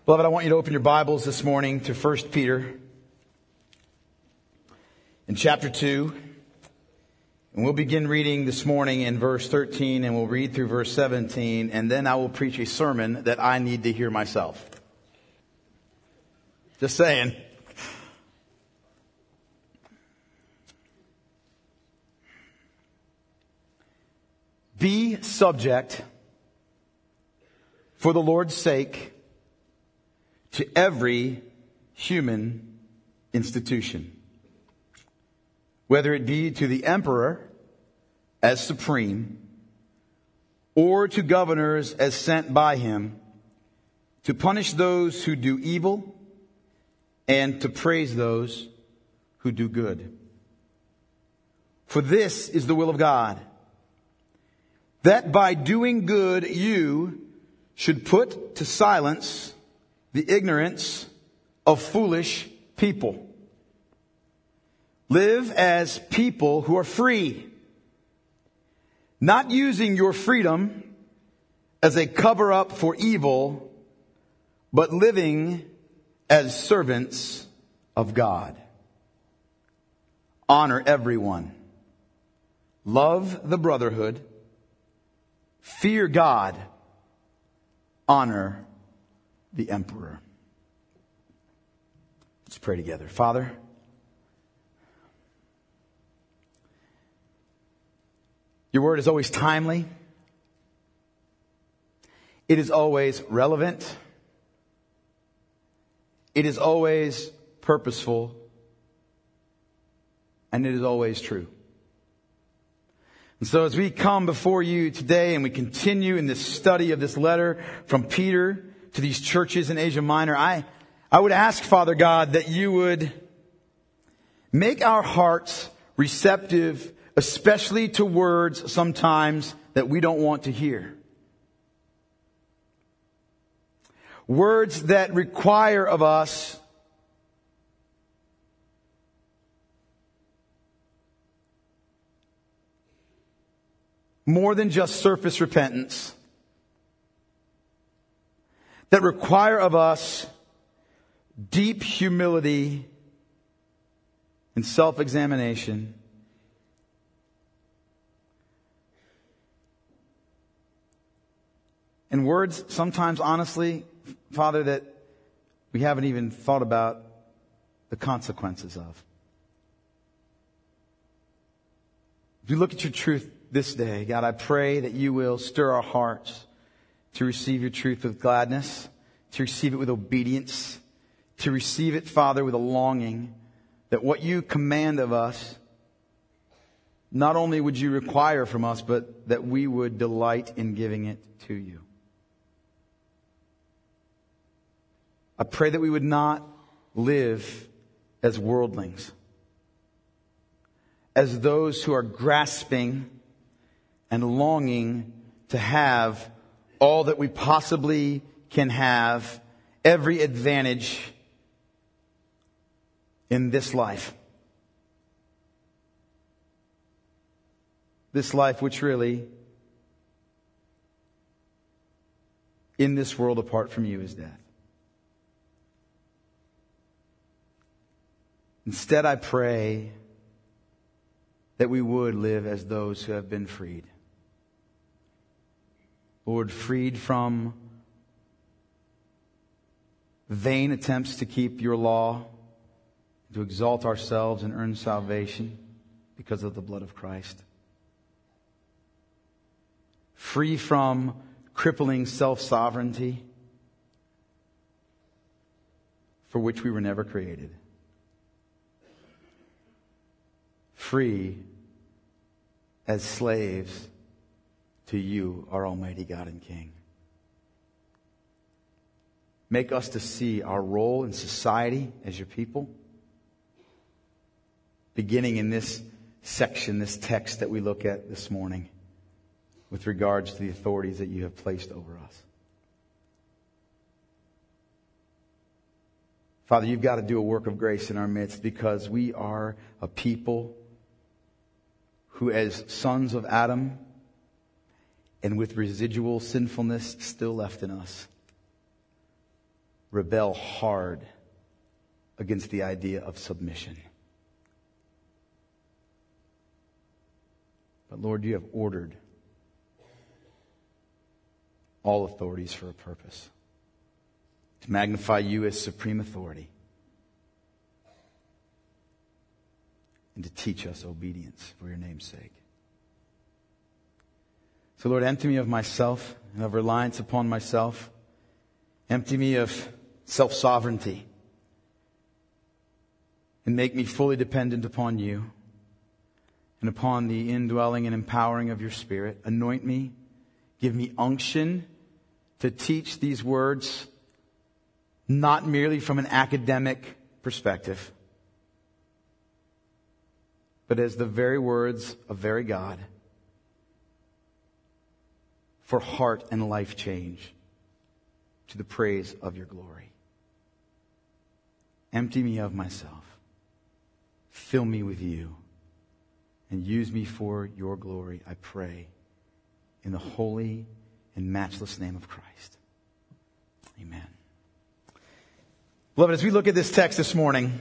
Beloved, I want you to open your Bibles this morning to 1 Peter in chapter 2. And we'll begin reading this morning in verse 13 and we'll read through verse 17. And then I will preach a sermon that I need to hear myself. Just saying. Be subject for the Lord's sake to every human institution, whether it be to the emperor as supreme, or to governors as sent by him, to punish those who do evil and to praise those who do good. For this is the will of God, that by doing good you should put to silence the ignorance of foolish people. Live as people who are free, not using your freedom as a cover-up for evil, but living as servants of God. Honor everyone. Love the brotherhood. Fear God. Honor the emperor. Let's pray together. Father, your word is always timely. It is always relevant. It is always purposeful. And it is always true. And so as we come before you today and we continue in this study of this letter from Peter to these churches in Asia Minor, I would ask, Father God, that you would make our hearts receptive, especially to words sometimes that we don't want to hear. Words that require of us more than just surface repentance. That require of us deep humility and self-examination. And words sometimes, honestly, Father, that we haven't even thought about the consequences of. If you look at your truth this day, God, I pray that you will stir our hearts to receive your truth with gladness, to receive it with obedience, to receive it, Father, with a longing that what you command of us, not only would you require from us, but that we would delight in giving it to you. I pray that we would not live as worldlings, as those who are grasping and longing to have all that we possibly can have, every advantage in this life. This life which really, in this world apart from you, is death. Instead, I pray that we would live as those who have been freed. Lord, freed from vain attempts to keep your law, to exalt ourselves and earn salvation because of the blood of Christ. Free from crippling self-sovereignty for which we were never created. Free as slaves to you, our Almighty God and King. Make us to see our role in society as your people, beginning in this section, this text that we look at this morning, with regards to the authorities that you have placed over us. Father, you've got to do a work of grace in our midst, because we are a people who, as sons of Adam, and with residual sinfulness still left in us, rebel hard against the idea of submission. But Lord, you have ordered all authorities for a purpose. To magnify you as supreme authority. And to teach us obedience for your name's sake. So Lord, empty me of myself and of reliance upon myself. Empty me of self-sovereignty. And make me fully dependent upon you and upon the indwelling and empowering of your Spirit. Anoint me. Give me unction to teach these words, not merely from an academic perspective, but as the very words of very God for heart and life change to the praise of your glory. Empty me of myself. Fill me with you. And use me for your glory, I pray, in the holy and matchless name of Christ. Amen. Beloved, as we look at this text this morning,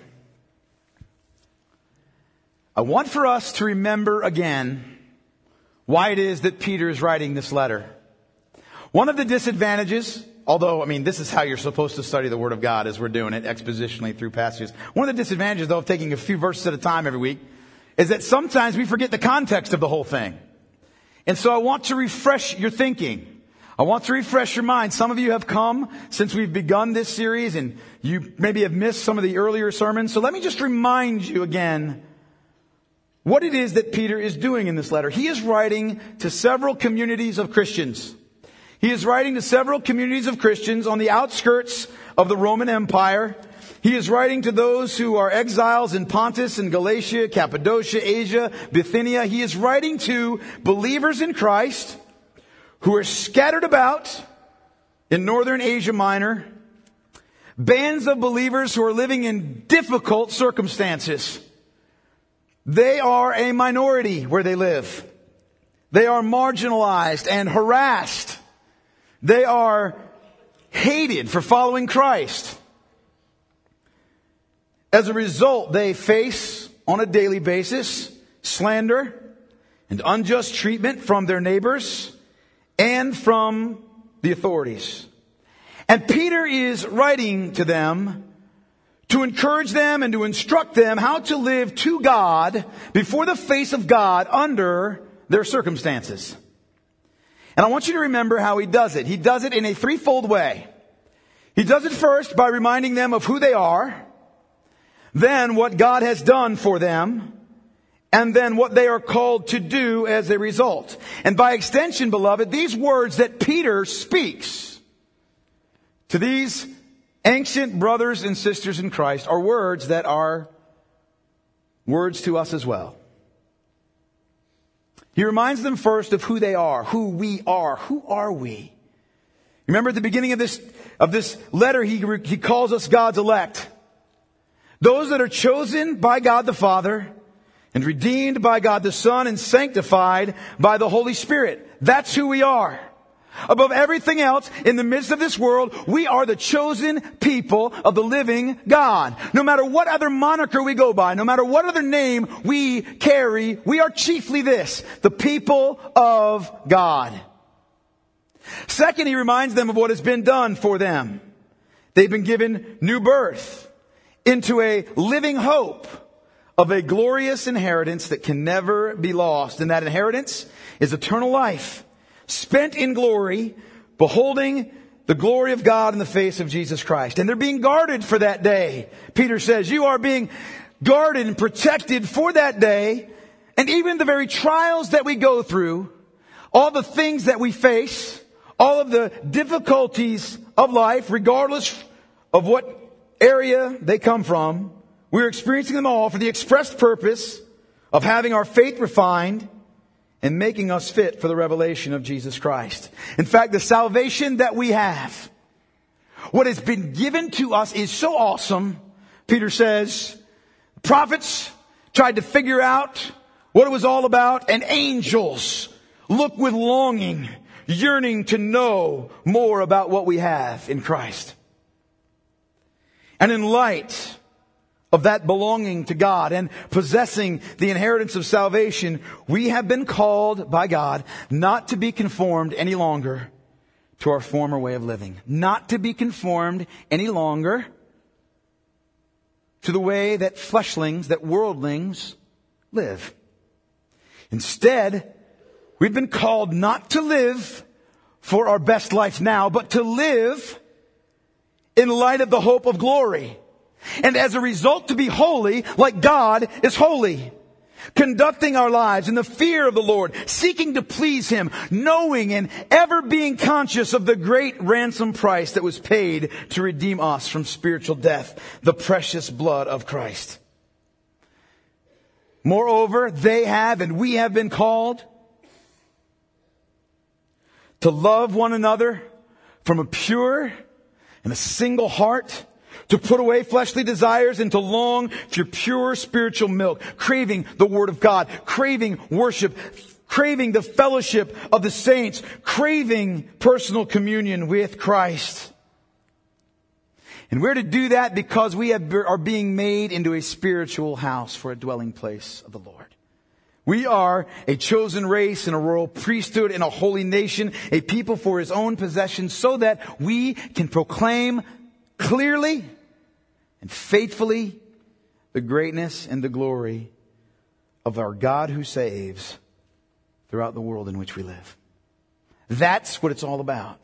I want for us to remember again why it is that Peter is writing this letter. One of the disadvantages, although, this is how you're supposed to study the Word of God as we're doing it expositionally through passages. One of the disadvantages, though, of taking a few verses at a time every week is that sometimes we forget the context of the whole thing. And so I want to refresh your thinking. I want to refresh your mind. Some of you have come since we've begun this series and you maybe have missed some of the earlier sermons. So let me just remind you again what it is that Peter is doing in this letter. He is writing to several communities of Christians. He is writing to several communities of Christians on the outskirts of the Roman Empire. He is writing to those who are exiles in Pontus and Galatia, Cappadocia, Asia, Bithynia. He is writing to believers in Christ who are scattered about in northern Asia Minor. Bands of believers who are living in difficult circumstances. They are a minority where they live. They are marginalized and harassed. They are hated for following Christ. As a result, they face on a daily basis slander and unjust treatment from their neighbors and from the authorities. And Peter is writing to them to encourage them and to instruct them how to live to God before the face of God under their circumstances. And I want you to remember how he does it. He does it in a threefold way. He does it first by reminding them of who they are, then what God has done for them, and then what they are called to do as a result. And by extension, beloved, these words that Peter speaks to these ancient brothers and sisters in Christ are words that are words to us as well. He reminds them first of who they are, who we are. Who are we? Remember at the beginning of this letter, he calls us God's elect. Those that are chosen by God the Father and redeemed by God the Son and sanctified by the Holy Spirit. That's who we are. Above everything else, in the midst of this world, we are the chosen people of the living God. No matter what other moniker we go by, no matter what other name we carry, we are chiefly this, the people of God. Second, he reminds them of what has been done for them. They've been given new birth into a living hope of a glorious inheritance that can never be lost. And that inheritance is eternal life, spent in glory, beholding the glory of God in the face of Jesus Christ. And they're being guarded for that day. Peter says, you are being guarded and protected for that day. And even the very trials that we go through, all the things that we face, all of the difficulties of life, regardless of what area they come from, we're experiencing them all for the express purpose of having our faith refined and making us fit for the revelation of Jesus Christ. In fact, the salvation that we have, what has been given to us is so awesome. Peter says, prophets tried to figure out what it was all about, and angels look with longing, yearning to know more about what we have in Christ. And in light of that belonging to God and possessing the inheritance of salvation, we have been called by God not to be conformed any longer to our former way of living. Not to be conformed any longer to the way that fleshlings, that worldlings live. Instead, we've been called not to live for our best life now, but to live in light of the hope of glory. And as a result, to be holy like God is holy. Conducting our lives in the fear of the Lord, seeking to please Him, knowing and ever being conscious of the great ransom price that was paid to redeem us from spiritual death, the precious blood of Christ. Moreover, they have and we have been called to love one another from a pure and a single heart, to put away fleshly desires and to long for pure spiritual milk, craving the Word of God, craving worship, craving the fellowship of the saints, craving personal communion with Christ. And we're to do that because we are being made into a spiritual house for a dwelling place of the Lord. We are a chosen race and a royal priesthood and a holy nation, a people for His own possession, so that we can proclaim clearly and faithfully the greatness and the glory of our God who saves throughout the world in which we live. That's what it's all about.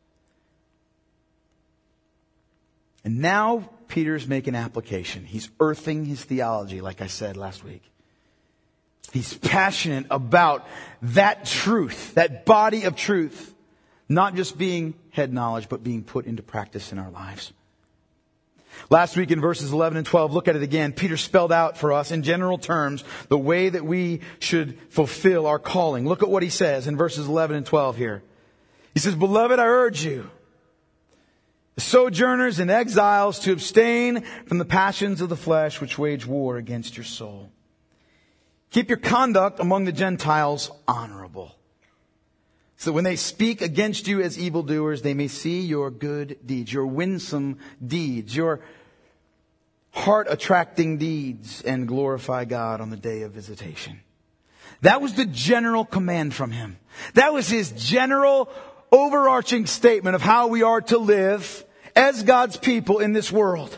And now Peter's making application. He's earthing his theology, like I said last week. He's passionate about that truth, that body of truth, not just being head knowledge, but being put into practice in our lives. Last week in verses 11 and 12, look at it again. Peter spelled out for us in general terms the way that we should fulfill our calling. Look at what he says in verses 11 and 12 here. He says, "Beloved, I urge you, sojourners and exiles, to abstain from the passions of the flesh which wage war against your soul. Keep your conduct among the Gentiles honorable, so when they speak against you as evildoers, they may see your good deeds, your winsome deeds, your heart-attracting deeds, and glorify God on the day of visitation." That was the general command from him. That was his general overarching statement of how we are to live as God's people in this world.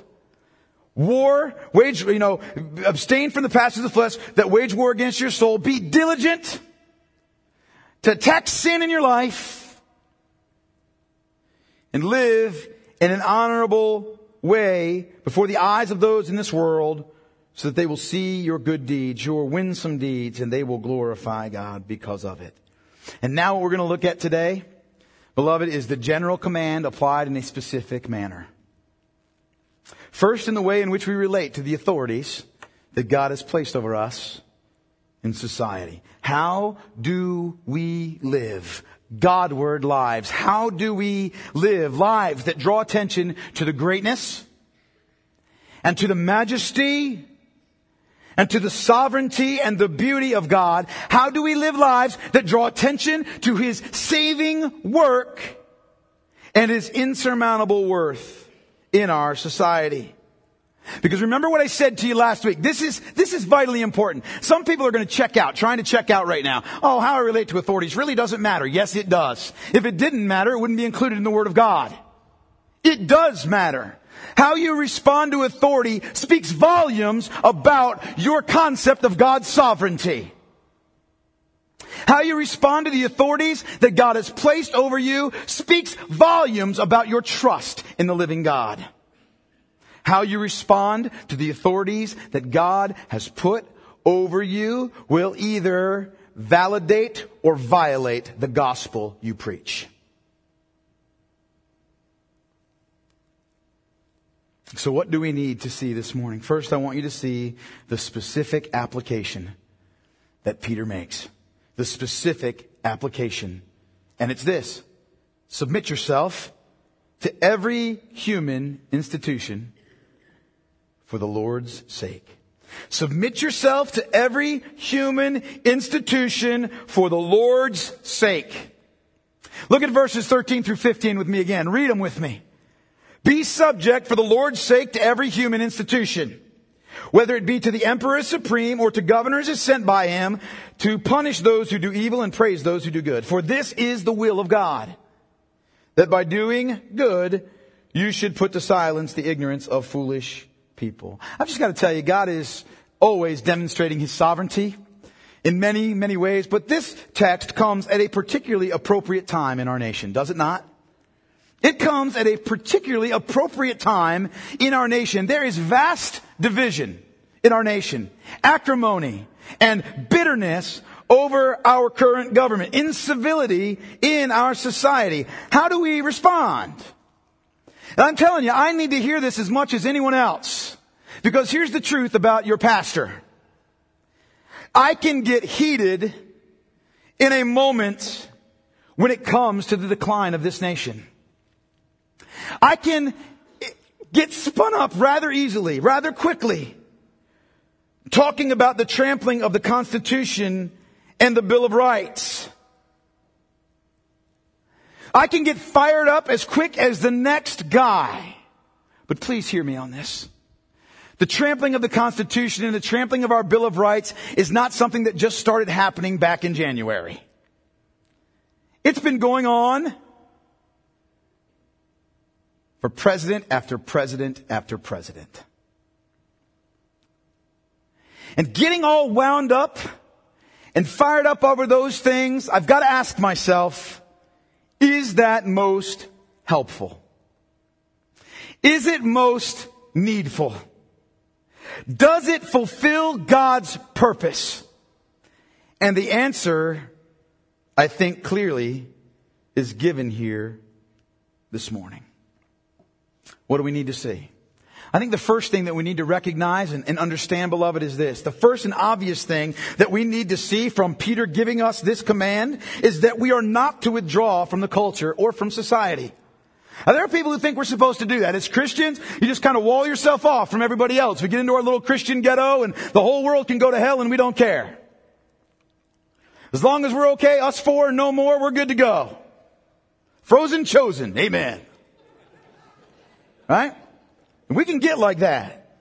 Abstain from the passions of the flesh that wage war against your soul. Be diligent to attack sin in your life and live in an honorable way before the eyes of those in this world, so that they will see your good deeds, your winsome deeds, and they will glorify God because of it. And now what we're going to look at today, beloved, is the general command applied in a specific manner. First, in the way in which we relate to the authorities that God has placed over us in society. How do we live Godward lives? How do we live lives that draw attention to the greatness and to the majesty and to the sovereignty and the beauty of God? How do we live lives that draw attention to His saving work and His insurmountable worth in our society? Because remember what I said to you last week. This is vitally important. Some people are going to trying to check out right now. Oh, how I relate to authorities really doesn't matter. Yes, it does. If it didn't matter, it wouldn't be included in the Word of God. It does matter. How you respond to authority speaks volumes about your concept of God's sovereignty. How you respond to the authorities that God has placed over you speaks volumes about your trust in the living God. How you respond to the authorities that God has put over you will either validate or violate the gospel you preach. So what do we need to see this morning? First, I want you to see the specific application that Peter makes. The specific application. And it's this: submit yourself to every human institution for the Lord's sake. Submit yourself to every human institution for the Lord's sake. Look at verses 13 through 15 with me again. Read them with me. Be subject for the Lord's sake to every human institution, whether it be to the emperor as supreme or to governors as sent by him, to punish those who do evil and praise those who do good. For this is the will of God, that by doing good, you should put to silence the ignorance of foolish people. I've just got to tell you, God is always demonstrating His sovereignty in many, many ways. But this text comes at a particularly appropriate time in our nation, does it not? It comes at a particularly appropriate time in our nation. There is vast division in our nation, acrimony and bitterness over our current government, incivility in our society. How do we respond? And I'm telling you, I need to hear this as much as anyone else. Because here's the truth about your pastor. I can get heated in a moment when it comes to the decline of this nation. I can get spun up rather easily, rather quickly, talking about the trampling of the Constitution and the Bill of Rights. I can get fired up as quick as the next guy. But please hear me on this. The trampling of the Constitution and the trampling of our Bill of Rights is not something that just started happening back in January. It's been going on for president after president after president. And getting all wound up and fired up over those things, I've got to ask myself, is that most helpful? Is it most needful? Does it fulfill God's purpose? And the answer, I think clearly, is given here this morning. What do we need to see? I think the first thing that we need to recognize and understand, beloved, is this. The first and obvious thing that we need to see from Peter giving us this command is that we are not to withdraw from the culture or from society. Now, there are people who think we're supposed to do that. As Christians, you just kind of wall yourself off from everybody else. We get into our little Christian ghetto and the whole world can go to hell and we don't care. As long as we're okay, us four and no more, we're good to go. Frozen chosen. Amen. Right? And we can get like that.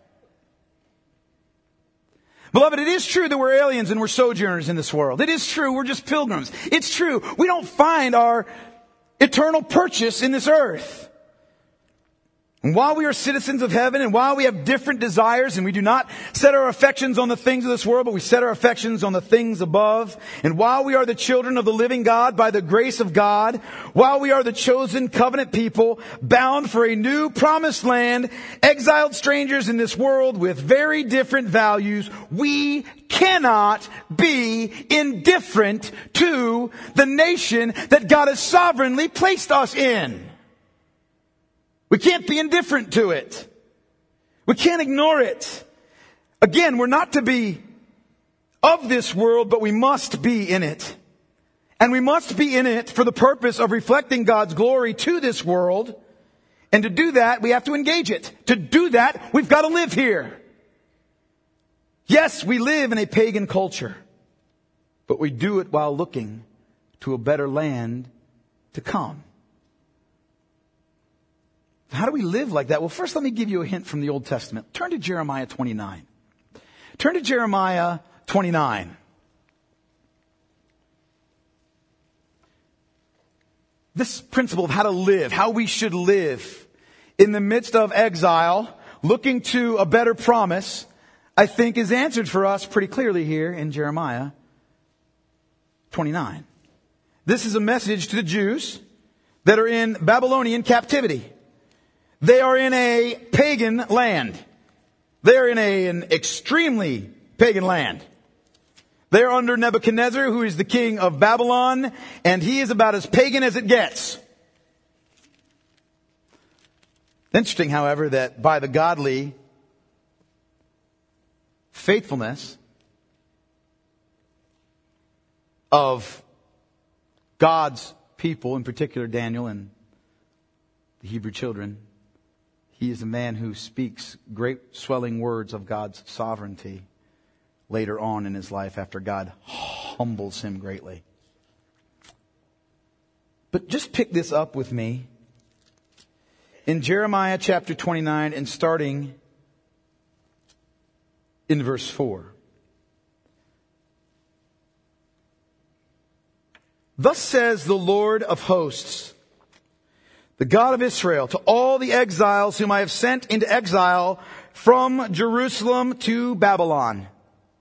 Beloved, it is true that we're aliens and we're sojourners in this world. It is true we're just pilgrims. It's true we don't find our eternal purchase in this earth. And while we are citizens of heaven and while we have different desires and we do not set our affections on the things of this world, but we set our affections on the things above. And while we are the children of the living God by the grace of God, while we are the chosen covenant people bound for a new promised land, exiled strangers in this world with very different values, we cannot be indifferent to the nation that God has sovereignly placed us in. We can't be indifferent to it. We can't ignore it. Again, we're not to be of this world, but we must be in it. And we must be in it for the purpose of reflecting God's glory to this world. And to do that, we have to engage it. To do that, we've got to live here. Yes, we live in a pagan culture, but we do it while looking to a better land to come. How do we live like that? Well, first let me give you a hint from the Old Testament. Turn to Jeremiah 29. Turn to Jeremiah 29. This principle of how to live, how we should live in the midst of exile, looking to a better promise, I think is answered for us pretty clearly here in Jeremiah 29. This is a message to the Jews that are in Babylonian captivity. They are in a pagan land. They're in an extremely pagan land. They're under Nebuchadnezzar, who is the king of Babylon, and he is about as pagan as it gets. Interesting, however, that by the godly faithfulness of God's people, in particular Daniel and the Hebrew children, he is a man who speaks great swelling words of God's sovereignty later on in his life after God humbles him greatly. But just pick this up with me in Jeremiah chapter 29 and starting in verse 4. Thus says the Lord of hosts, the God of Israel, to all the exiles whom I have sent into exile from Jerusalem to Babylon.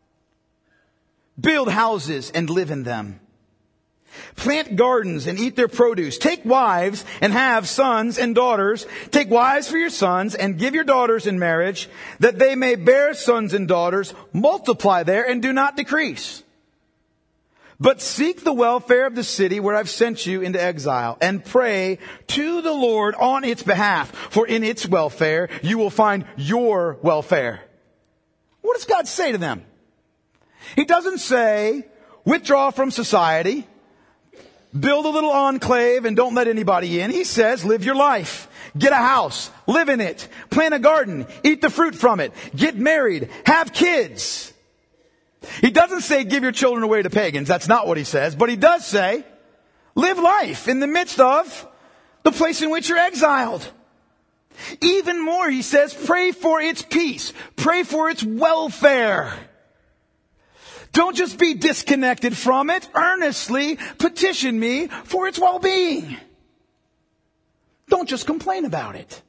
Build houses and live in them. Plant gardens and eat their produce. Take wives and have sons and daughters. Take wives for your sons and give your daughters in marriage, that they may bear sons and daughters. Multiply there and do not decrease. But seek the welfare of the city where I've sent you into exile, and pray to the Lord on its behalf, for in its welfare you will find your welfare. What does God say to them? He doesn't say, withdraw from society, build a little enclave and don't let anybody in. He says, live your life. Get a house, live in it, plant a garden, eat the fruit from it, get married, have kids. He doesn't say give your children away to pagans. That's not what he says. But he does say live life in the midst of the place in which you're exiled. Even more, he says, pray for its peace. Pray for its welfare. Don't just be disconnected from it. Earnestly petition me for its well-being. Don't just complain about it.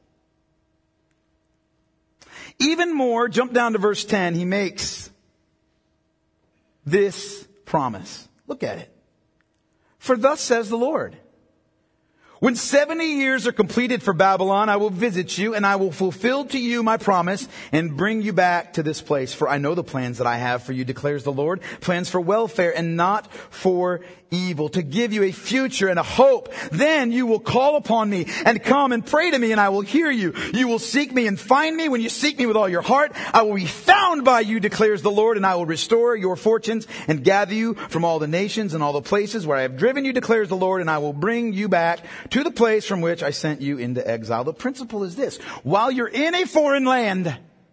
Even more, jump down to verse 10, he makes this promise. Look at it. For thus says the Lord, when 70 years are completed for Babylon, I will visit you and I will fulfill to you my promise and bring you back to this place. For I know the plans that I have for you, declares the Lord, plans for welfare and not for evil, to give you a future and a hope. Then you will call upon me and come and pray to me and I will hear you. You will seek me and find me when you seek me with all your heart. I will be found by you, declares the Lord, and I will restore your fortunes and gather you from all the nations and all the places where I have driven you, declares the Lord, and I will bring you back to the place from which I sent you into exile. The principle is this: while you're in a foreign land,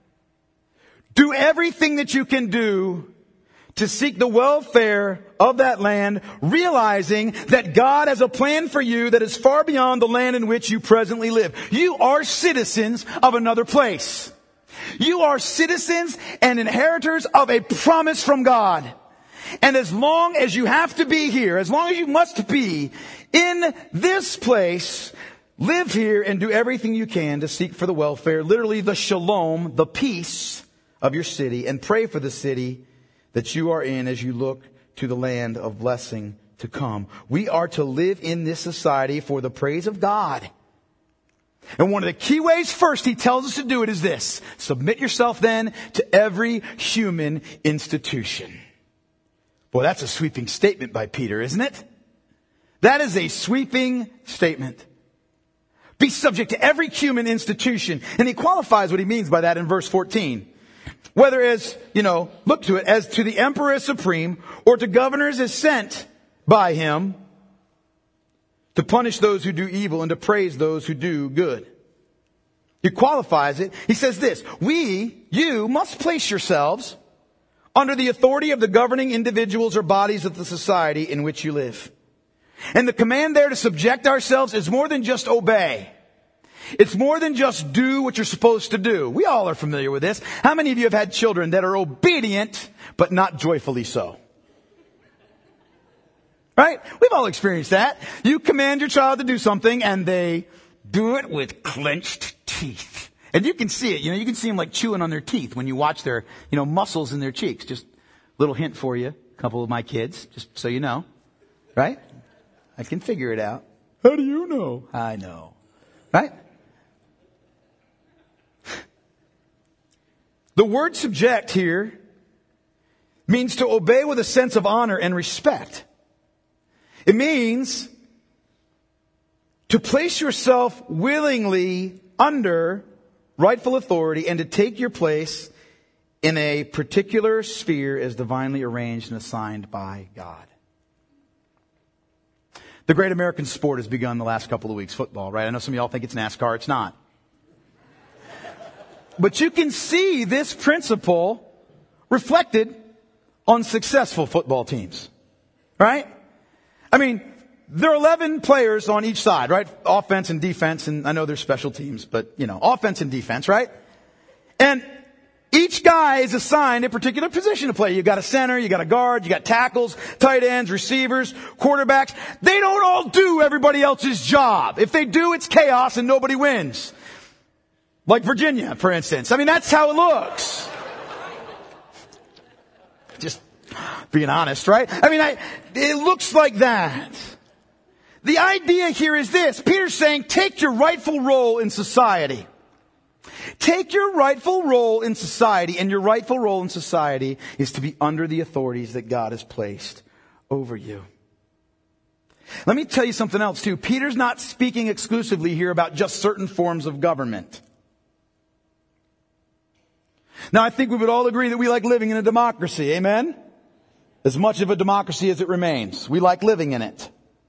do everything that you can do to seek the welfare of that land, realizing that God has a plan for you that is far beyond the land in which you presently live. You are citizens of another place. You are citizens and inheritors of a promise from God. And as long as you have to be here, as long as you must be in this place, live here and do everything you can to seek for the welfare, literally the shalom, the peace of your city, and pray for the city that you are in as you look to the land of blessing to come. We are to live in this society for the praise of God. And one of the key ways first he tells us to do it is this: submit yourself then to every human institution. Boy, that's a sweeping statement by Peter, isn't it? That is a sweeping statement. Be subject to every human institution. And he qualifies what he means by that in verse 14. Whether as, look to it, as to the emperor as supreme, or to governors as sent by him, to punish those who do evil and to praise those who do good. He qualifies it. He says this: you must place yourselves under the authority of the governing individuals or bodies of the society in which you live. And the command there to subject ourselves is more than just obey. It's more than just do what you're supposed to do. We all are familiar with this. How many of you have had children that are obedient, but not joyfully so? Right? We've all experienced that. You command your child to do something and they do it with clenched teeth. And you can see it. You can see them like chewing on their teeth when you watch their, muscles in their cheeks. Just a little hint for you. A couple of my kids, just so you know. Right? I can figure it out. How do you know? I know. Right? The word subject here means to obey with a sense of honor and respect. It means to place yourself willingly under rightful authority and to take your place in a particular sphere as divinely arranged and assigned by God. The great American sport has begun the last couple of weeks, football, right? I know some of y'all think it's NASCAR. It's not. But you can see this principle reflected on successful football teams, right? I mean, there are 11 players on each side, right? Offense and defense, and I know there's special teams, but offense and defense, right? And each guy is assigned a particular position to play. You got a center, you got a guard, you got tackles, tight ends, receivers, quarterbacks. They don't all do everybody else's job. If they do, it's chaos and nobody wins. Like Virginia, for instance. I mean, that's how it looks. Just being honest, right? I mean, it looks like that. The idea here is this. Peter's saying, take your rightful role in society. Take your rightful role in society, and your rightful role in society is to be under the authorities that God has placed over you. Let me tell you something else too. Peter's not speaking exclusively here about just certain forms of government. Now, I think we would all agree that we like living in a democracy. Amen? As much of a democracy as it remains. We like living in it.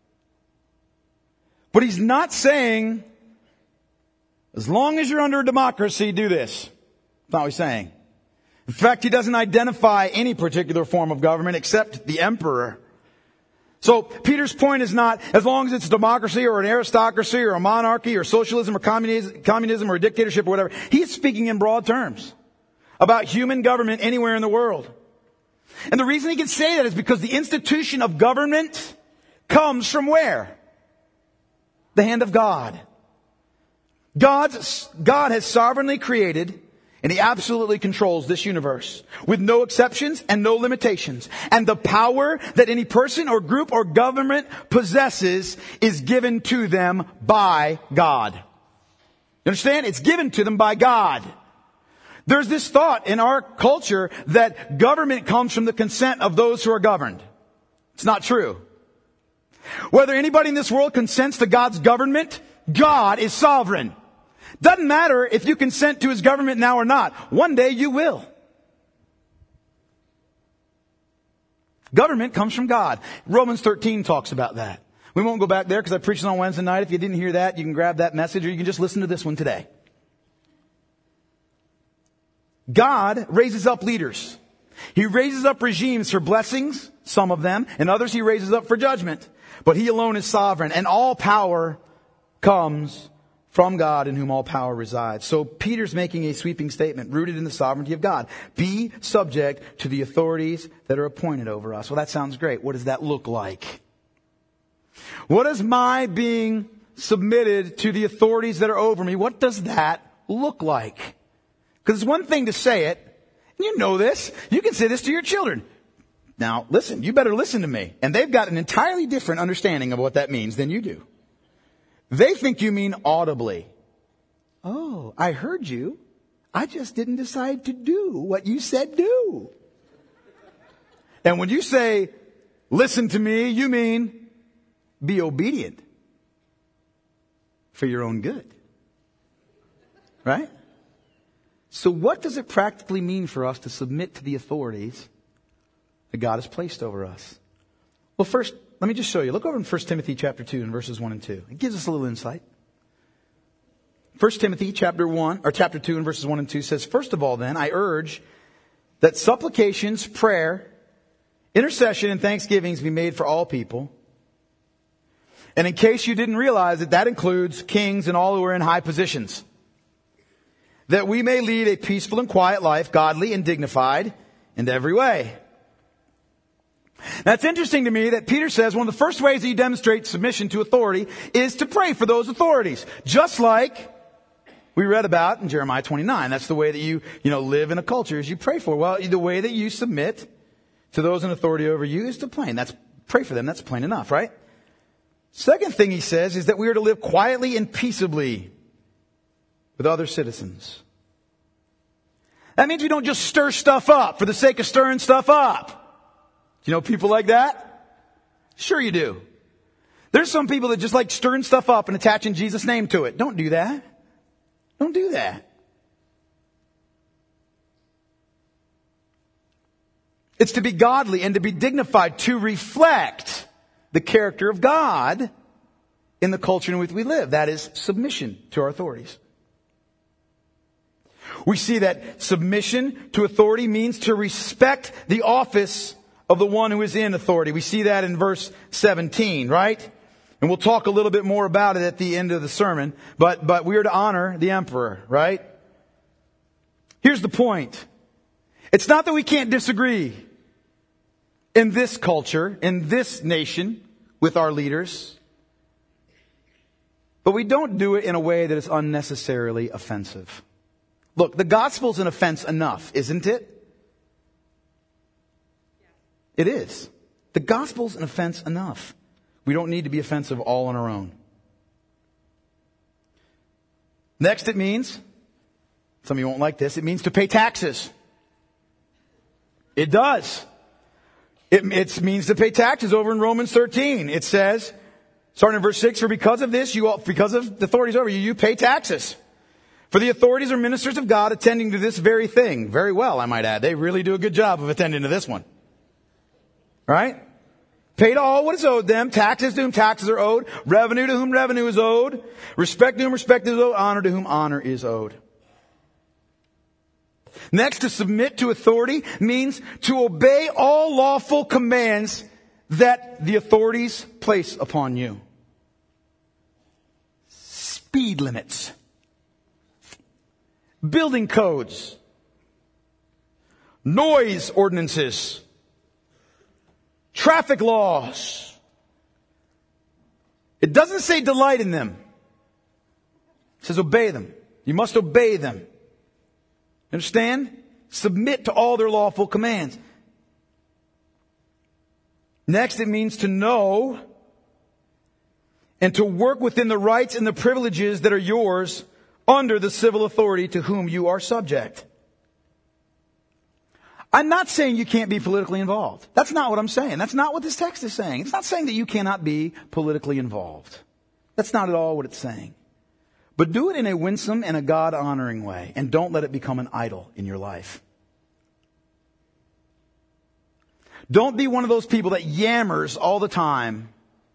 But he's not saying, as long as you're under a democracy, do this. That's not what he's saying. In fact, he doesn't identify any particular form of government except the emperor. So Peter's point is not, as long as it's a democracy or an aristocracy or a monarchy or socialism or communism or a dictatorship or whatever. He's speaking in broad terms about human government anywhere in the world. And the reason he can say that is because the institution of government comes from where? The hand of God. God has sovereignly created, and He absolutely controls this universe with no exceptions and no limitations. And the power that any person or group or government possesses is given to them by God. You understand? It's given to them by God. There's this thought in our culture that government comes from the consent of those who are governed. It's not true. Whether anybody in this world consents to God's government, God is sovereign. Doesn't matter if you consent to His government now or not. One day you will. Government comes from God. Romans 13 talks about that. We won't go back there because I preached on Wednesday night. If you didn't hear that, you can grab that message or you can just listen to this one today. God raises up leaders. He raises up regimes for blessings, some of them, and others He raises up for judgment. But He alone is sovereign, and all power comes from God, in whom all power resides. So Peter's making a sweeping statement rooted in the sovereignty of God. Be subject to the authorities that are appointed over us. Well, that sounds great. What does that look like? What does my being submitted to the authorities that are over me, what does that look like? Because it's one thing to say it, and you know this. You can say this to your children. Now, listen, you better listen to me. And they've got an entirely different understanding of what that means than you do. They think you mean audibly. Oh, I heard you. I just didn't decide to do what you said do. And when you say, listen to me, you mean be obedient for your own good. Right? So what does it practically mean for us to submit to the authorities that God has placed over us? Well, first, let me just show you. Look over in 1 Timothy chapter 2 and verses 1 and 2. It gives us a little insight. 1 Timothy chapter 2 and verses 1 and 2 says, first of all then, I urge that supplications, prayer, intercession, and thanksgivings be made for all people. And in case you didn't realize it, that includes kings and all who are in high positions. That we may lead a peaceful and quiet life, godly and dignified in every way. Now, it's interesting to me that Peter says one of the first ways that you demonstrate submission to authority is to pray for those authorities. Just like we read about in Jeremiah 29. That's the way that you live in a culture, is you pray for. Well, the way that you submit to those in authority over you is to pray for them. That's plain enough, right? Second thing he says is that we are to live quietly and peaceably with other citizens. That means we don't just stir stuff up for the sake of stirring stuff up. You know people like that? Sure you do. There's some people that just like stirring stuff up and attaching Jesus' name to it. Don't do that. Don't do that. It's to be godly and to be dignified, to reflect the character of God in the culture in which we live. That is submission to our authorities. We see that submission to authority means to respect the office of the one who is in authority. We see that in verse 17, right? And we'll talk a little bit more about it at the end of the sermon. But we are to honor the emperor, right? Here's the point. It's not that we can't disagree in this culture, in this nation, with our leaders. But we don't do it in a way that is unnecessarily offensive. Look, the gospel's an offense enough, isn't it? It is. The gospel's an offense enough. We don't need to be offensive all on our own. Next, it means, some of you won't like this, it means to pay taxes. It does. It means to pay taxes. Over in Romans 13, it says, starting in verse 6, for because of this, because of the authorities over you, you pay taxes. For the authorities are ministers of God attending to this very thing. Very well, I might add. They really do a good job of attending to this one. Right? Pay to all what is owed them. Taxes to whom taxes are owed. Revenue to whom revenue is owed. Respect to whom respect is owed. Honor to whom honor is owed. Next, to submit to authority means to obey all lawful commands that the authorities place upon you. Speed limits. Building codes. Noise ordinances. Traffic laws. It doesn't say delight in them. It says obey them. You must obey them. Understand? Submit to all their lawful commands. Next, it means to know and to work within the rights and the privileges that are yours under the civil authority to whom you are subject. I'm not saying you can't be politically involved. That's not what I'm saying. That's not what this text is saying. It's not saying that you cannot be politically involved. That's not at all what it's saying. But do it in a winsome and a God-honoring way, and don't let it become an idol in your life. Don't be one of those people that yammers all the time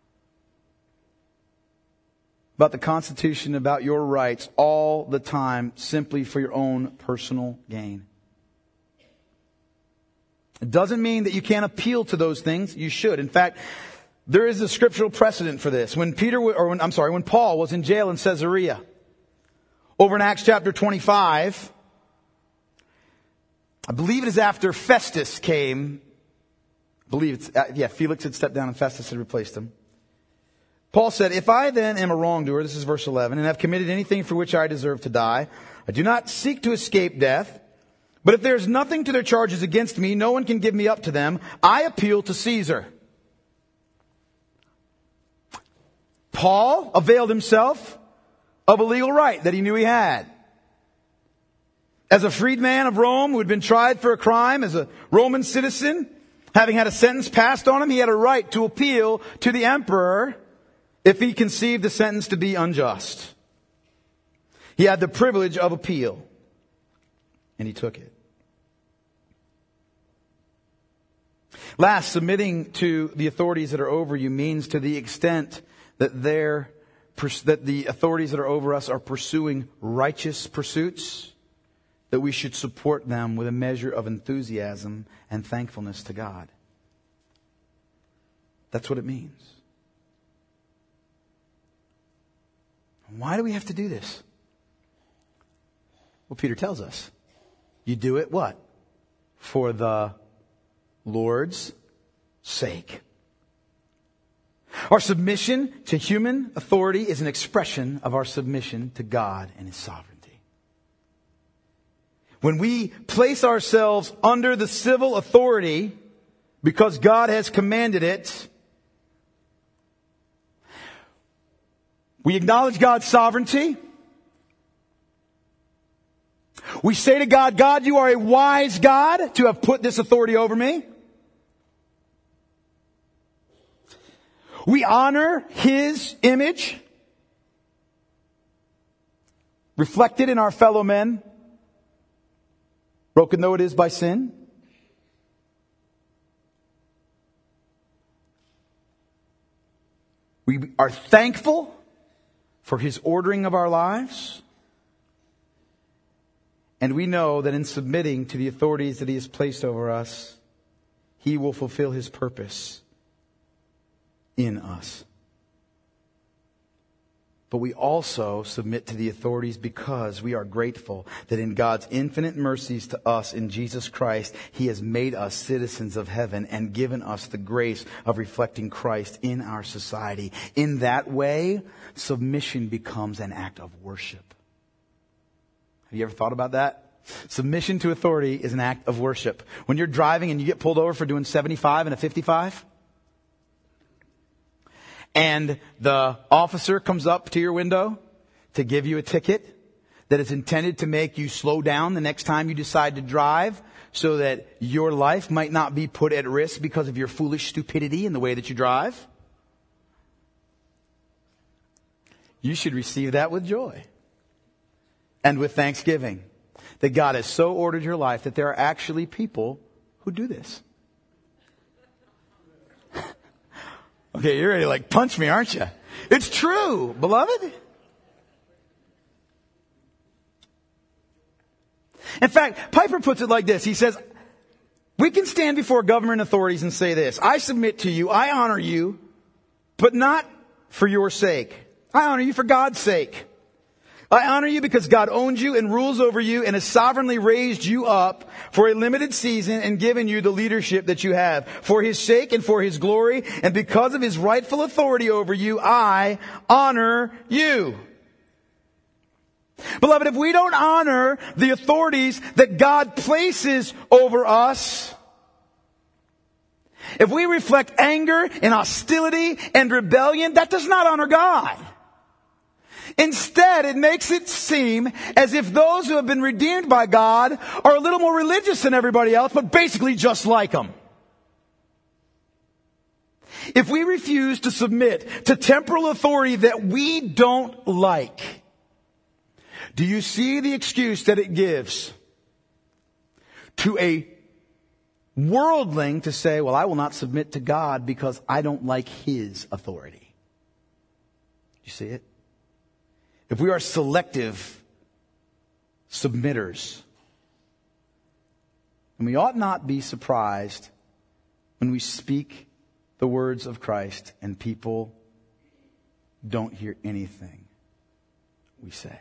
about the Constitution, about your rights all the time, simply for your own personal gain. It doesn't mean that you can't appeal to those things. You should. In fact, there is a scriptural precedent for this. When Paul was in jail in Caesarea, over in Acts chapter 25, I believe it is after Festus came. Felix had stepped down and Festus had replaced him. Paul said, if I then am a wrongdoer, this is verse 11, and have committed anything for which I deserve to die, I do not seek to escape death. But if there is nothing to their charges against me, no one can give me up to them. I appeal to Caesar. Paul availed himself of a legal right that he knew he had. As a freedman of Rome who had been tried for a crime, as a Roman citizen, having had a sentence passed on him, he had a right to appeal to the emperor if he conceived the sentence to be unjust. He had the privilege of appeal. And he took it. Last, submitting to the authorities that are over you means to the extent that the authorities that are over us are pursuing righteous pursuits, that we should support them with a measure of enthusiasm and thankfulness to God. That's what it means. Why do we have to do this? Well, Peter tells us. You do it what? For the Lord's sake. Our submission to human authority is an expression of our submission to God and His sovereignty. When we place ourselves under the civil authority because God has commanded it, we acknowledge God's sovereignty. We say to God, God, you are a wise God to have put this authority over me. We honor His image, reflected in our fellow men, broken though it is by sin. We are thankful for His ordering of our lives. And we know that in submitting to the authorities that He has placed over us, He will fulfill His purpose in us. But we also submit to the authorities because we are grateful that in God's infinite mercies to us in Jesus Christ, He has made us citizens of heaven and given us the grace of reflecting Christ in our society. In that way, submission becomes an act of worship. Have you ever thought about that? Submission to authority is an act of worship. When you're driving and you get pulled over for doing 75 and a 55, and the officer comes up to your window to give you a ticket that is intended to make you slow down the next time you decide to drive so that your life might not be put at risk because of your foolish stupidity in the way that you drive, you should receive that with joy and with thanksgiving that God has so ordered your life that there are actually people who do this. Okay, you're ready to punch me, aren't you? It's true, beloved. In fact, Piper puts it like this. He says, we can stand before government authorities and say this: I submit to you, I honor you, but not for your sake. I honor you for God's sake. I honor you because God owns you and rules over you and has sovereignly raised you up for a limited season and given you the leadership that you have. For His sake and for His glory and because of His rightful authority over you, I honor you. Beloved, if we don't honor the authorities that God places over us, if we reflect anger and hostility and rebellion, that does not honor God. Instead, it makes it seem as if those who have been redeemed by God are a little more religious than everybody else, but basically just like them. If we refuse to submit to temporal authority that we don't like, do you see the excuse that it gives to a worldling to say, well, I will not submit to God because I don't like His authority? Do you see it? If we are selective submitters, and we ought not be surprised when we speak the words of Christ and people don't hear anything we say.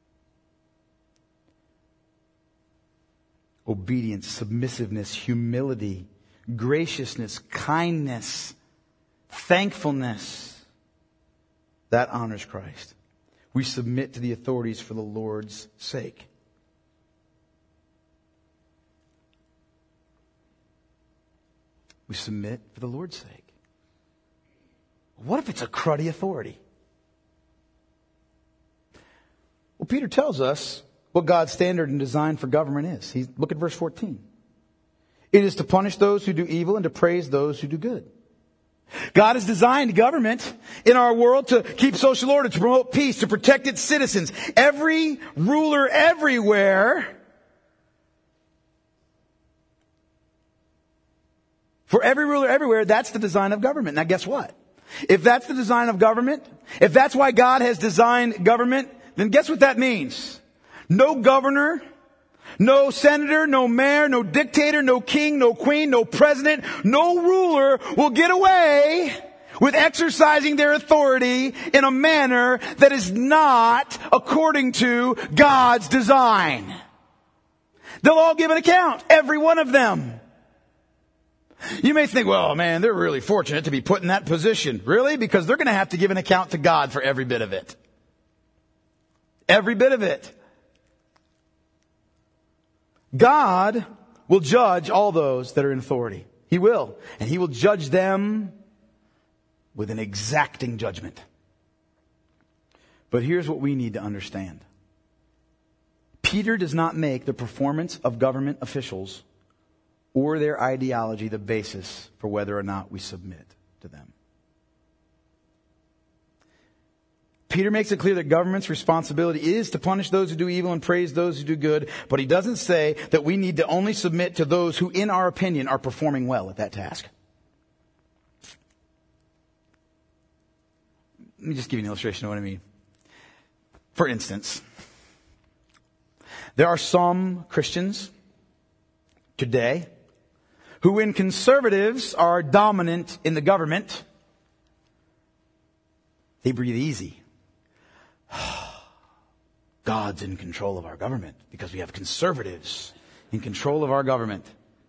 Obedience, submissiveness, humility, graciousness, kindness, thankfulness, that honors Christ. We submit to the authorities for the Lord's sake. We submit for the Lord's sake. What if it's a cruddy authority? Well, Peter tells us what God's standard and design for government is. Look at verse 14. It is to punish those who do evil and to praise those who do good. God has designed government in our world to keep social order, to promote peace, to protect its citizens. Every ruler everywhere, for every ruler everywhere, that's the design of government. Now guess what? If that's the design of government, if that's why God has designed government, then guess what that means? No governor, no senator, no mayor, no dictator, no king, no queen, no president, no ruler will get away with exercising their authority in a manner that is not according to God's design. They'll all give an account, every one of them. You may think, well, man, they're really fortunate to be put in that position. Really? Because they're going to have to give an account to God for every bit of it. Every bit of it. God will judge all those that are in authority. He will. And He will judge them with an exacting judgment. But here's what we need to understand. Peter does not make the performance of government officials or their ideology the basis for whether or not we submit to them. Peter makes it clear that government's responsibility is to punish those who do evil and praise those who do good, but he doesn't say that we need to only submit to those who, in our opinion, are performing well at that task. Let me just give you an illustration of what I mean. For instance, there are some Christians today who, when conservatives are dominant in the government, they breathe easy. God's in control of our government because we have conservatives in control of our government.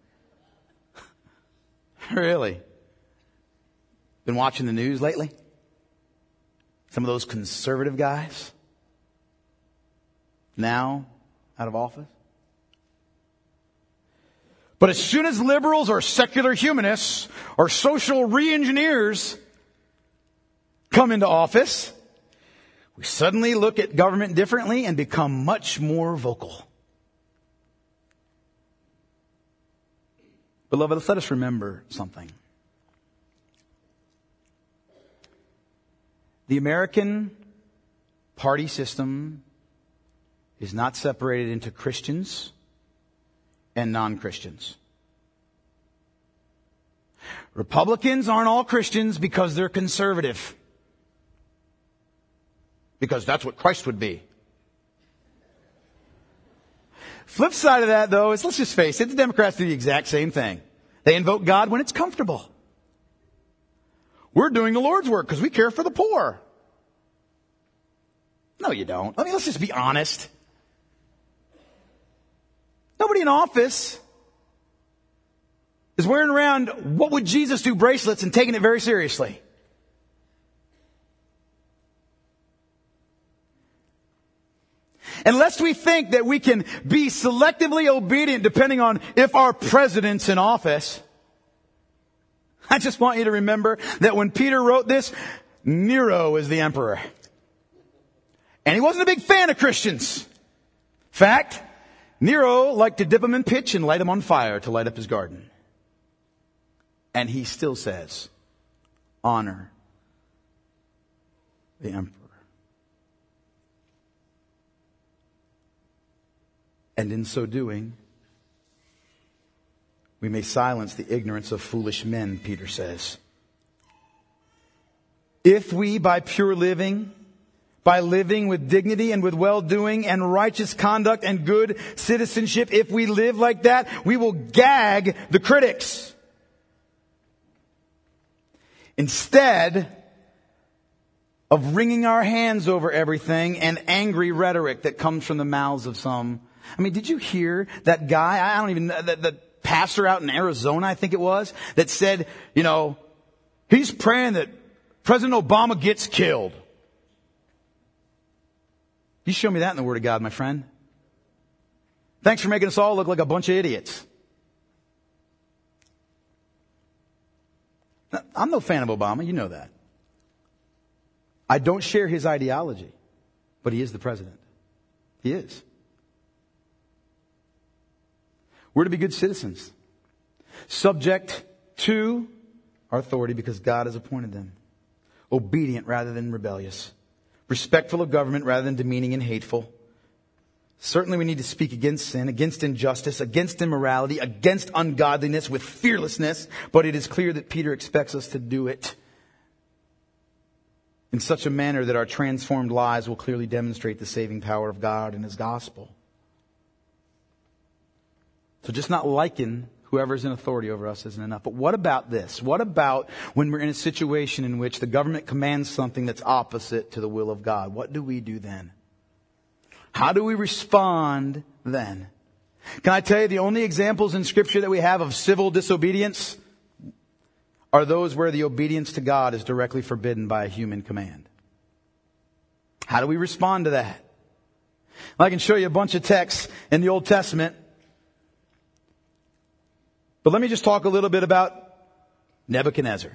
Really? Been watching the news lately? Some of those conservative guys now out of office. But as soon as liberals or secular humanists or social re-engineers come into office, we suddenly look at government differently and become much more vocal. Beloved, let us remember something. The American party system is not separated into Christians and non-Christians. Republicans aren't all Christians because they're conservative. Because that's what Christ would be. Flip side of that, though, is, let's just face it, the Democrats do the exact same thing. They invoke God when it's comfortable. We're doing the Lord's work because we care for the poor. No, you don't. I mean, let's just be honest. Nobody in office is wearing around "what would Jesus do" bracelets and taking it very seriously. Unless we think that we can be selectively obedient depending on if our president's in office. I just want you to remember that when Peter wrote this, Nero was the emperor. And he wasn't a big fan of Christians. In fact, Nero liked to dip them in pitch and light them on fire to light up his garden. And he still says, honor the emperor. And in so doing, we may silence the ignorance of foolish men, Peter says. If we, by pure living, by living with dignity and with well-doing and righteous conduct and good citizenship, if we live like that, we will gag the critics. Instead of wringing our hands over everything and angry rhetoric that comes from the mouths of some. I mean, did you hear that guy, I don't even know, the pastor out in Arizona, I think it was, that said, he's praying that President Obama gets killed. You show me that in the Word of God, my friend. Thanks for making us all look like a bunch of idiots. Now, I'm no fan of Obama, you know that. I don't share his ideology, but he is the president. He is. We're to be good citizens, subject to our authority because God has appointed them, obedient rather than rebellious, respectful of government rather than demeaning and hateful. Certainly we need to speak against sin, against injustice, against immorality, against ungodliness with fearlessness, but it is clear that Peter expects us to do it in such a manner that our transformed lives will clearly demonstrate the saving power of God and His gospel. So just not liking whoever's in authority over us isn't enough. But what about this? What about when we're in a situation in which the government commands something that's opposite to the will of God? What do we do then? How do we respond then? Can I tell you the only examples in Scripture that we have of civil disobedience are those where the obedience to God is directly forbidden by a human command. How do we respond to that? I can show you a bunch of texts in the Old Testament. But let me just talk a little bit about Nebuchadnezzar.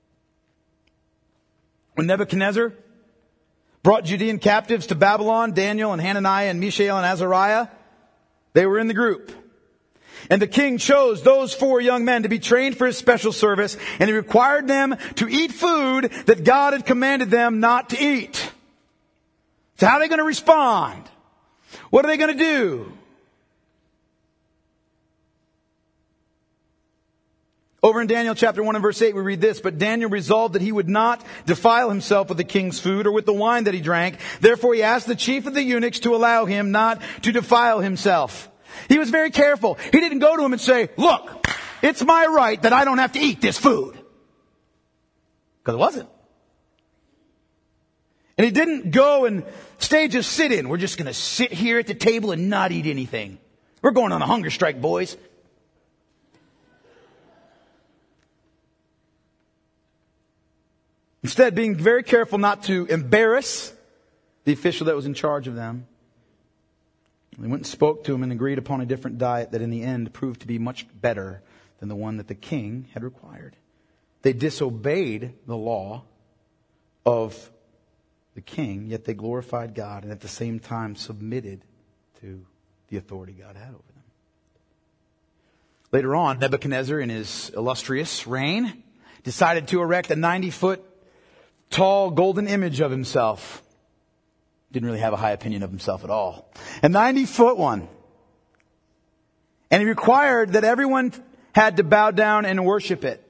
When Nebuchadnezzar brought Judean captives to Babylon, Daniel and Hananiah and Mishael and Azariah, they were in the group. And the king chose those 4 young men to be trained for his special service, and he required them to eat food that God had commanded them not to eat. So how are they going to respond? What are they going to do? Over in Daniel chapter 1 and verse 8 we read this, "But Daniel resolved that he would not defile himself with the king's food or with the wine that he drank. Therefore he asked the chief of the eunuchs to allow him not to defile himself." He was very careful. He didn't go to him and say, "Look, it's my right that I don't have to eat this food." Because it wasn't. And he didn't go and stage a sit-in. We're just going to sit here at the table and not eat anything. We're going on a hunger strike, boys. Instead, being very careful not to embarrass the official that was in charge of them, they went and spoke to him and agreed upon a different diet that in the end proved to be much better than the one that the king had required. They disobeyed the law of the king, yet they glorified God and at the same time submitted to the authority God had over them. Later on, Nebuchadnezzar, in his illustrious reign, decided to erect a 90-foot tall golden image of himself. Didn't really have a high opinion of himself at all. A 90-foot one. And he required that everyone had to bow down and worship it.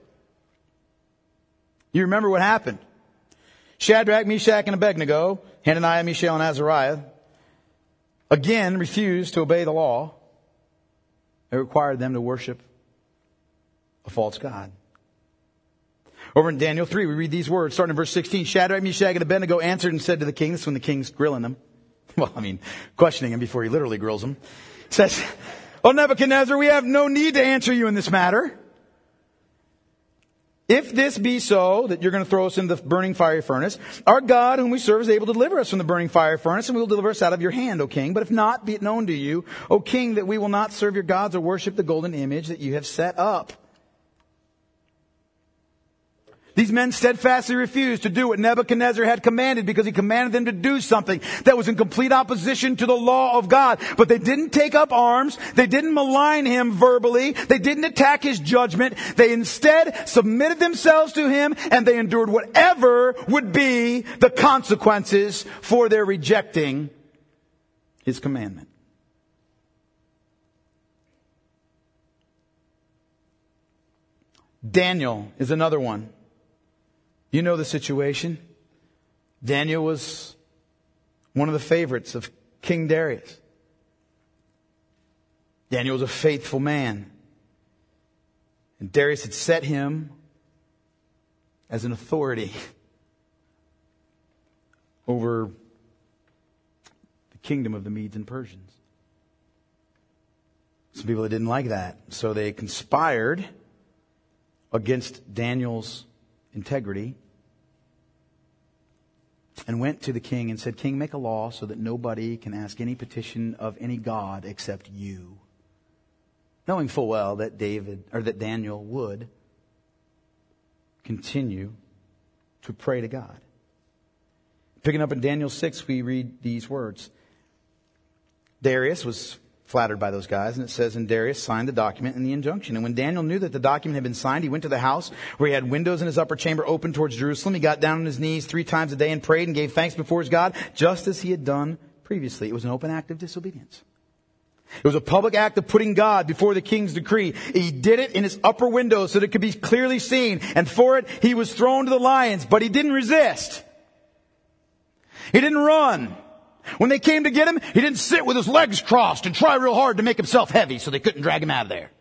You remember what happened. Shadrach, Meshach, and Abednego, Hananiah, Mishael, and Azariah, again refused to obey the law. It required them to worship a false god. Over in Daniel 3, we read these words, starting in verse 16. Shadrach, Meshach, and Abednego answered and said to the king, this is when the king's grilling them. Well, questioning him before he literally grills them. He says, "O Nebuchadnezzar, we have no need to answer you in this matter. If this be so, that you're going to throw us in the burning fiery furnace, our God whom we serve is able to deliver us from the burning fiery furnace, and we will deliver us out of your hand, O king. But if not, be it known to you, O king, that we will not serve your gods or worship the golden image that you have set up." These men steadfastly refused to do what Nebuchadnezzar had commanded because he commanded them to do something that was in complete opposition to the law of God. But they didn't take up arms. They didn't malign him verbally. They didn't attack his judgment. They instead submitted themselves to him, and they endured whatever would be the consequences for their rejecting his commandment. Daniel is another one. You know the situation. Daniel was one of the favorites of King Darius. Daniel was a faithful man. And Darius had set him as an authority over the kingdom of the Medes and Persians. Some people that didn't like that. So they conspired against Daniel's integrity and went to the king and said, "King, make a law so that nobody can ask any petition of any god except you." Knowing full well that Daniel would continue to pray to God. Picking up in Daniel 6, we read these words. Darius was flattered by those guys, and it says, "And Darius signed the document and the injunction. And when Daniel knew that the document had been signed, he went to the house where he had windows in his upper chamber open towards Jerusalem. He got down on his knees 3 times a day and prayed and gave thanks before his God, just as he had done previously." It was an open act of disobedience. It was a public act of putting God before the king's decree. He did it in his upper window so that it could be clearly seen. And for it, he was thrown to the lions, but he didn't resist. He didn't run. When they came to get him, he didn't sit with his legs crossed and try real hard to make himself heavy so they couldn't drag him out of there.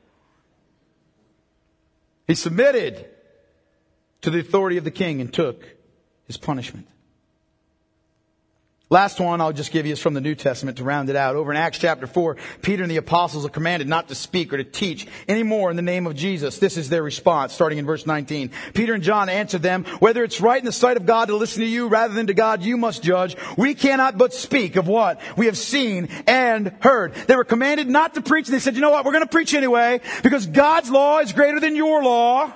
He submitted to the authority of the king and took his punishment. Last one I'll just give you is from the New Testament to round it out. Over in Acts chapter 4, Peter and the apostles are commanded not to speak or to teach anymore in the name of Jesus. This is their response, starting in verse 19. Peter and John answered them, "Whether it's right in the sight of God to listen to you rather than to God, you must judge. We cannot but speak of what we have seen and heard." They were commanded not to preach, and they said, "You know what? We're going to preach anyway because God's law is greater than your law."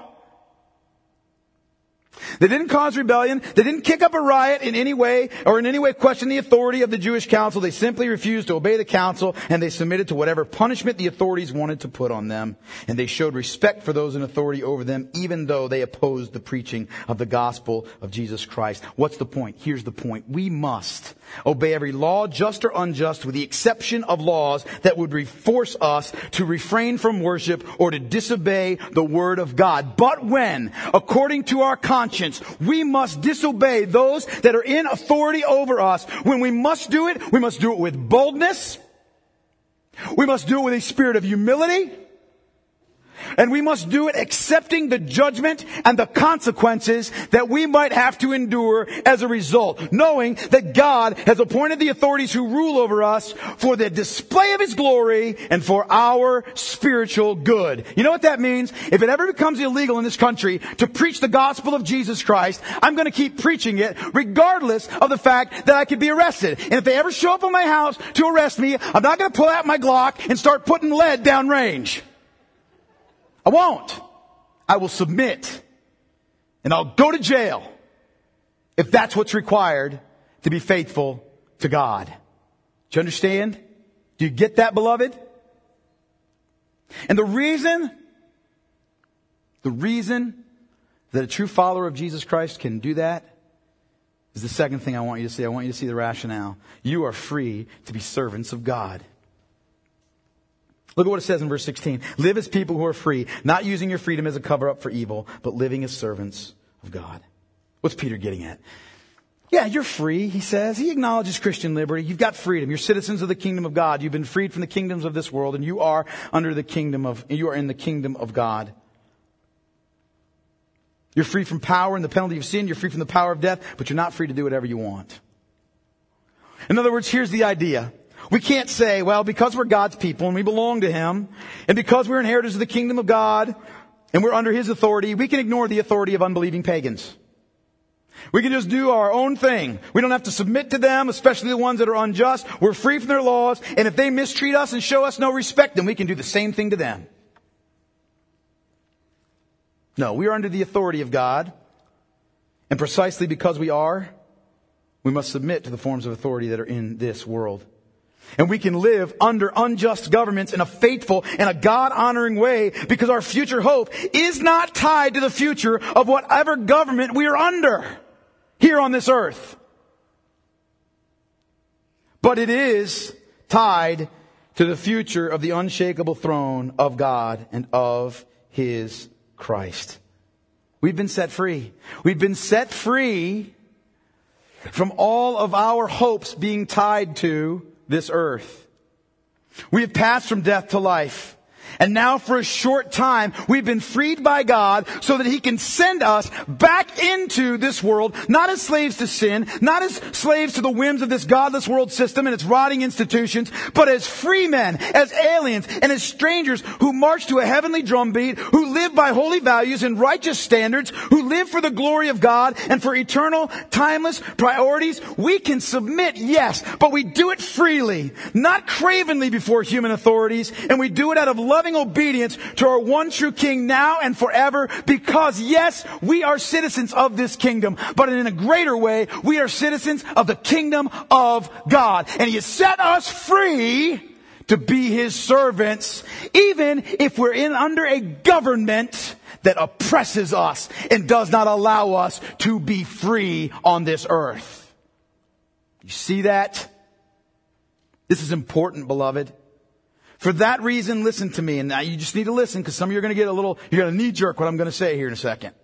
They didn't cause rebellion. They didn't kick up a riot in any way or in any way question the authority of the Jewish council. They simply refused to obey the council, and they submitted to whatever punishment the authorities wanted to put on them. And they showed respect for those in authority over them, even though they opposed the preaching of the gospel of Jesus Christ. What's the point? Here's the point. We must obey every law, just or unjust, with the exception of laws that would force us to refrain from worship or to disobey the word of God. But when, according to our conscience, we must disobey those that are in authority over us, when we must do it with boldness. We must do it with a spirit of humility. And we must do it accepting the judgment and the consequences that we might have to endure as a result, knowing that God has appointed the authorities who rule over us for the display of His glory and for our spiritual good. You know what that means? If it ever becomes illegal in this country to preach the gospel of Jesus Christ, I'm going to keep preaching it regardless of the fact that I could be arrested. And if they ever show up at my house to arrest me, I'm not going to pull out my Glock and start putting lead down range. I won't. I will submit. And I'll go to jail if that's what's required to be faithful to God. Do you understand? Do you get that, beloved? And the reason that a true follower of Jesus Christ can do that is the second thing I want you to see. I want you to see the rationale. You are free to be servants of God. Look at what it says in verse 16. Live as people who are free, not using your freedom as a cover-up for evil, but living as servants of God. What's Peter getting at? Yeah, you're free, he says. He acknowledges Christian liberty. You've got freedom. You're citizens of the kingdom of God. You've been freed from the kingdoms of this world, and you are in the kingdom of God. You're free from power and the penalty of sin. You're free from the power of death, but you're not free to do whatever you want. In other words, here's the idea. We can't say, well, because we're God's people and we belong to Him, and because we're inheritors of the kingdom of God and we're under His authority, we can ignore the authority of unbelieving pagans. We can just do our own thing. We don't have to submit to them, especially the ones that are unjust. We're free from their laws, and if they mistreat us and show us no respect, then we can do the same thing to them. No, we are under the authority of God, and precisely because we must submit to the forms of authority that are in this world. And we can live under unjust governments in a faithful and a God-honoring way because our future hope is not tied to the future of whatever government we are under here on this earth. But it is tied to the future of the unshakable throne of God and of His Christ. We've been set free. We've been set free from all of our hopes being tied to this earth. We have passed from death to life. And now for a short time, we've been freed by God so that He can send us back into this world, not as slaves to sin, not as slaves to the whims of this godless world system and its rotting institutions, but as free men, as aliens, and as strangers who march to a heavenly drumbeat, who live by holy values and righteous standards, who live for the glory of God and for eternal, timeless priorities. We can submit, yes, but we do it freely, not cravenly before human authorities, and we do it out of loving obedience to our one true King now and forever, because yes, we are citizens of this kingdom, but in a greater way, we are citizens of the kingdom of God. And He has set us free to be His servants, even if we're under a government that oppresses us and does not allow us to be free on this earth. You see that? This is important, beloved. For that reason, listen to me. And now you just need to listen, because some of you are going to get you're going to knee jerk what I'm going to say here in a second.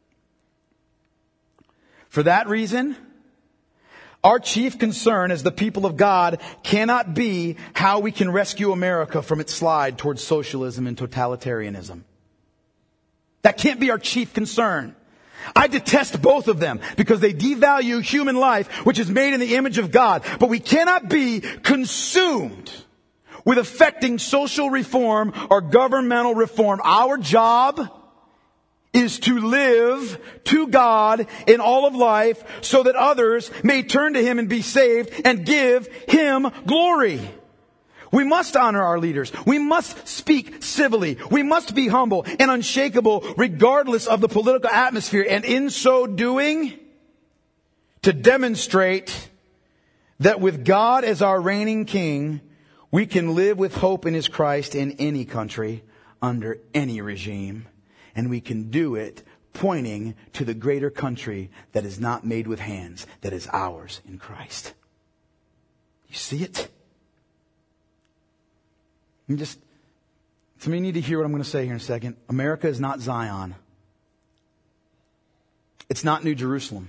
For that reason, our chief concern as the people of God cannot be how we can rescue America from its slide towards socialism and totalitarianism. That can't be our chief concern. I detest both of them because they devalue human life, which is made in the image of God. But we cannot be consumed with effecting social reform or governmental reform. Our job is to live to God in all of life so that others may turn to Him and be saved and give Him glory. We must honor our leaders. We must speak civilly. We must be humble and unshakable regardless of the political atmosphere. And in so doing, to demonstrate that with God as our reigning King, we can live with hope in His Christ in any country, under any regime. And we can do it pointing to the greater country that is not made with hands, that is ours in Christ. You see it? Some of you need to hear what I'm going to say here in a second. America is not Zion. It's not New Jerusalem.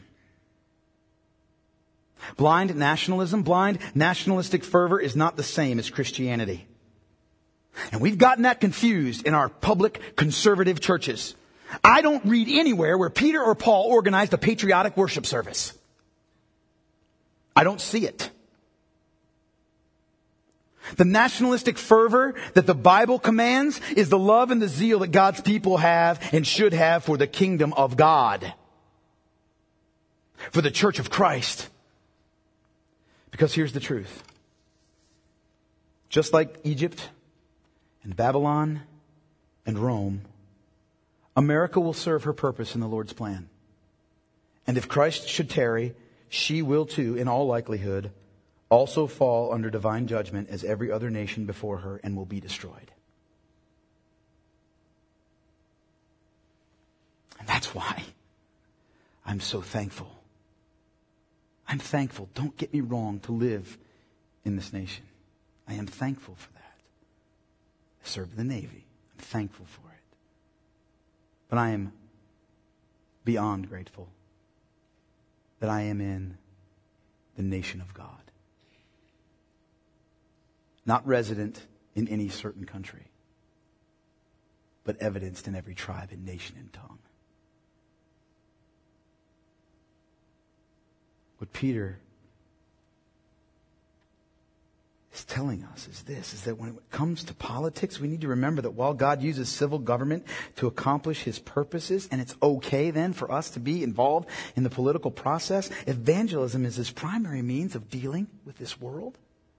Blind nationalistic fervor is not the same as Christianity. And we've gotten that confused in our public conservative churches. I don't read anywhere where Peter or Paul organized a patriotic worship service. I don't see it. The nationalistic fervor that the Bible commands is the love and the zeal that God's people have and should have for the kingdom of God. For the church of Christ. Because here's the truth. Just like Egypt and Babylon and Rome, America will serve her purpose in the Lord's plan. And if Christ should tarry, she will too, in all likelihood, also fall under divine judgment as every other nation before her and will be destroyed. And that's why I'm so thankful. I'm thankful, don't get me wrong, to live in this nation. I am thankful for that. I served in the Navy. I'm thankful for it. But I am beyond grateful that I am in the nation of God. Not resident in any certain country, but evidenced in every tribe and nation and tongue. What Peter is telling us is that when it comes to politics, we need to remember that while God uses civil government to accomplish His purposes, and it's okay then for us to be involved in the political process, evangelism is His primary means of dealing with this world.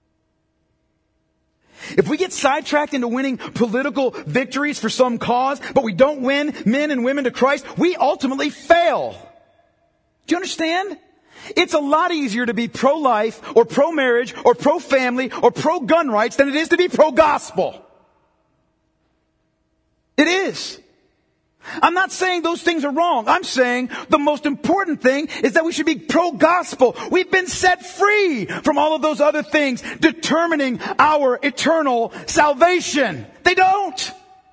If we get sidetracked into winning political victories for some cause, but we don't win men and women to Christ, we ultimately fail. Do you understand? It's a lot easier to be pro-life or pro-marriage or pro-family or pro-gun rights than it is to be pro-gospel. It is. I'm not saying those things are wrong. I'm saying the most important thing is that we should be pro-gospel. We've been set free from all of those other things determining our eternal salvation. They don't.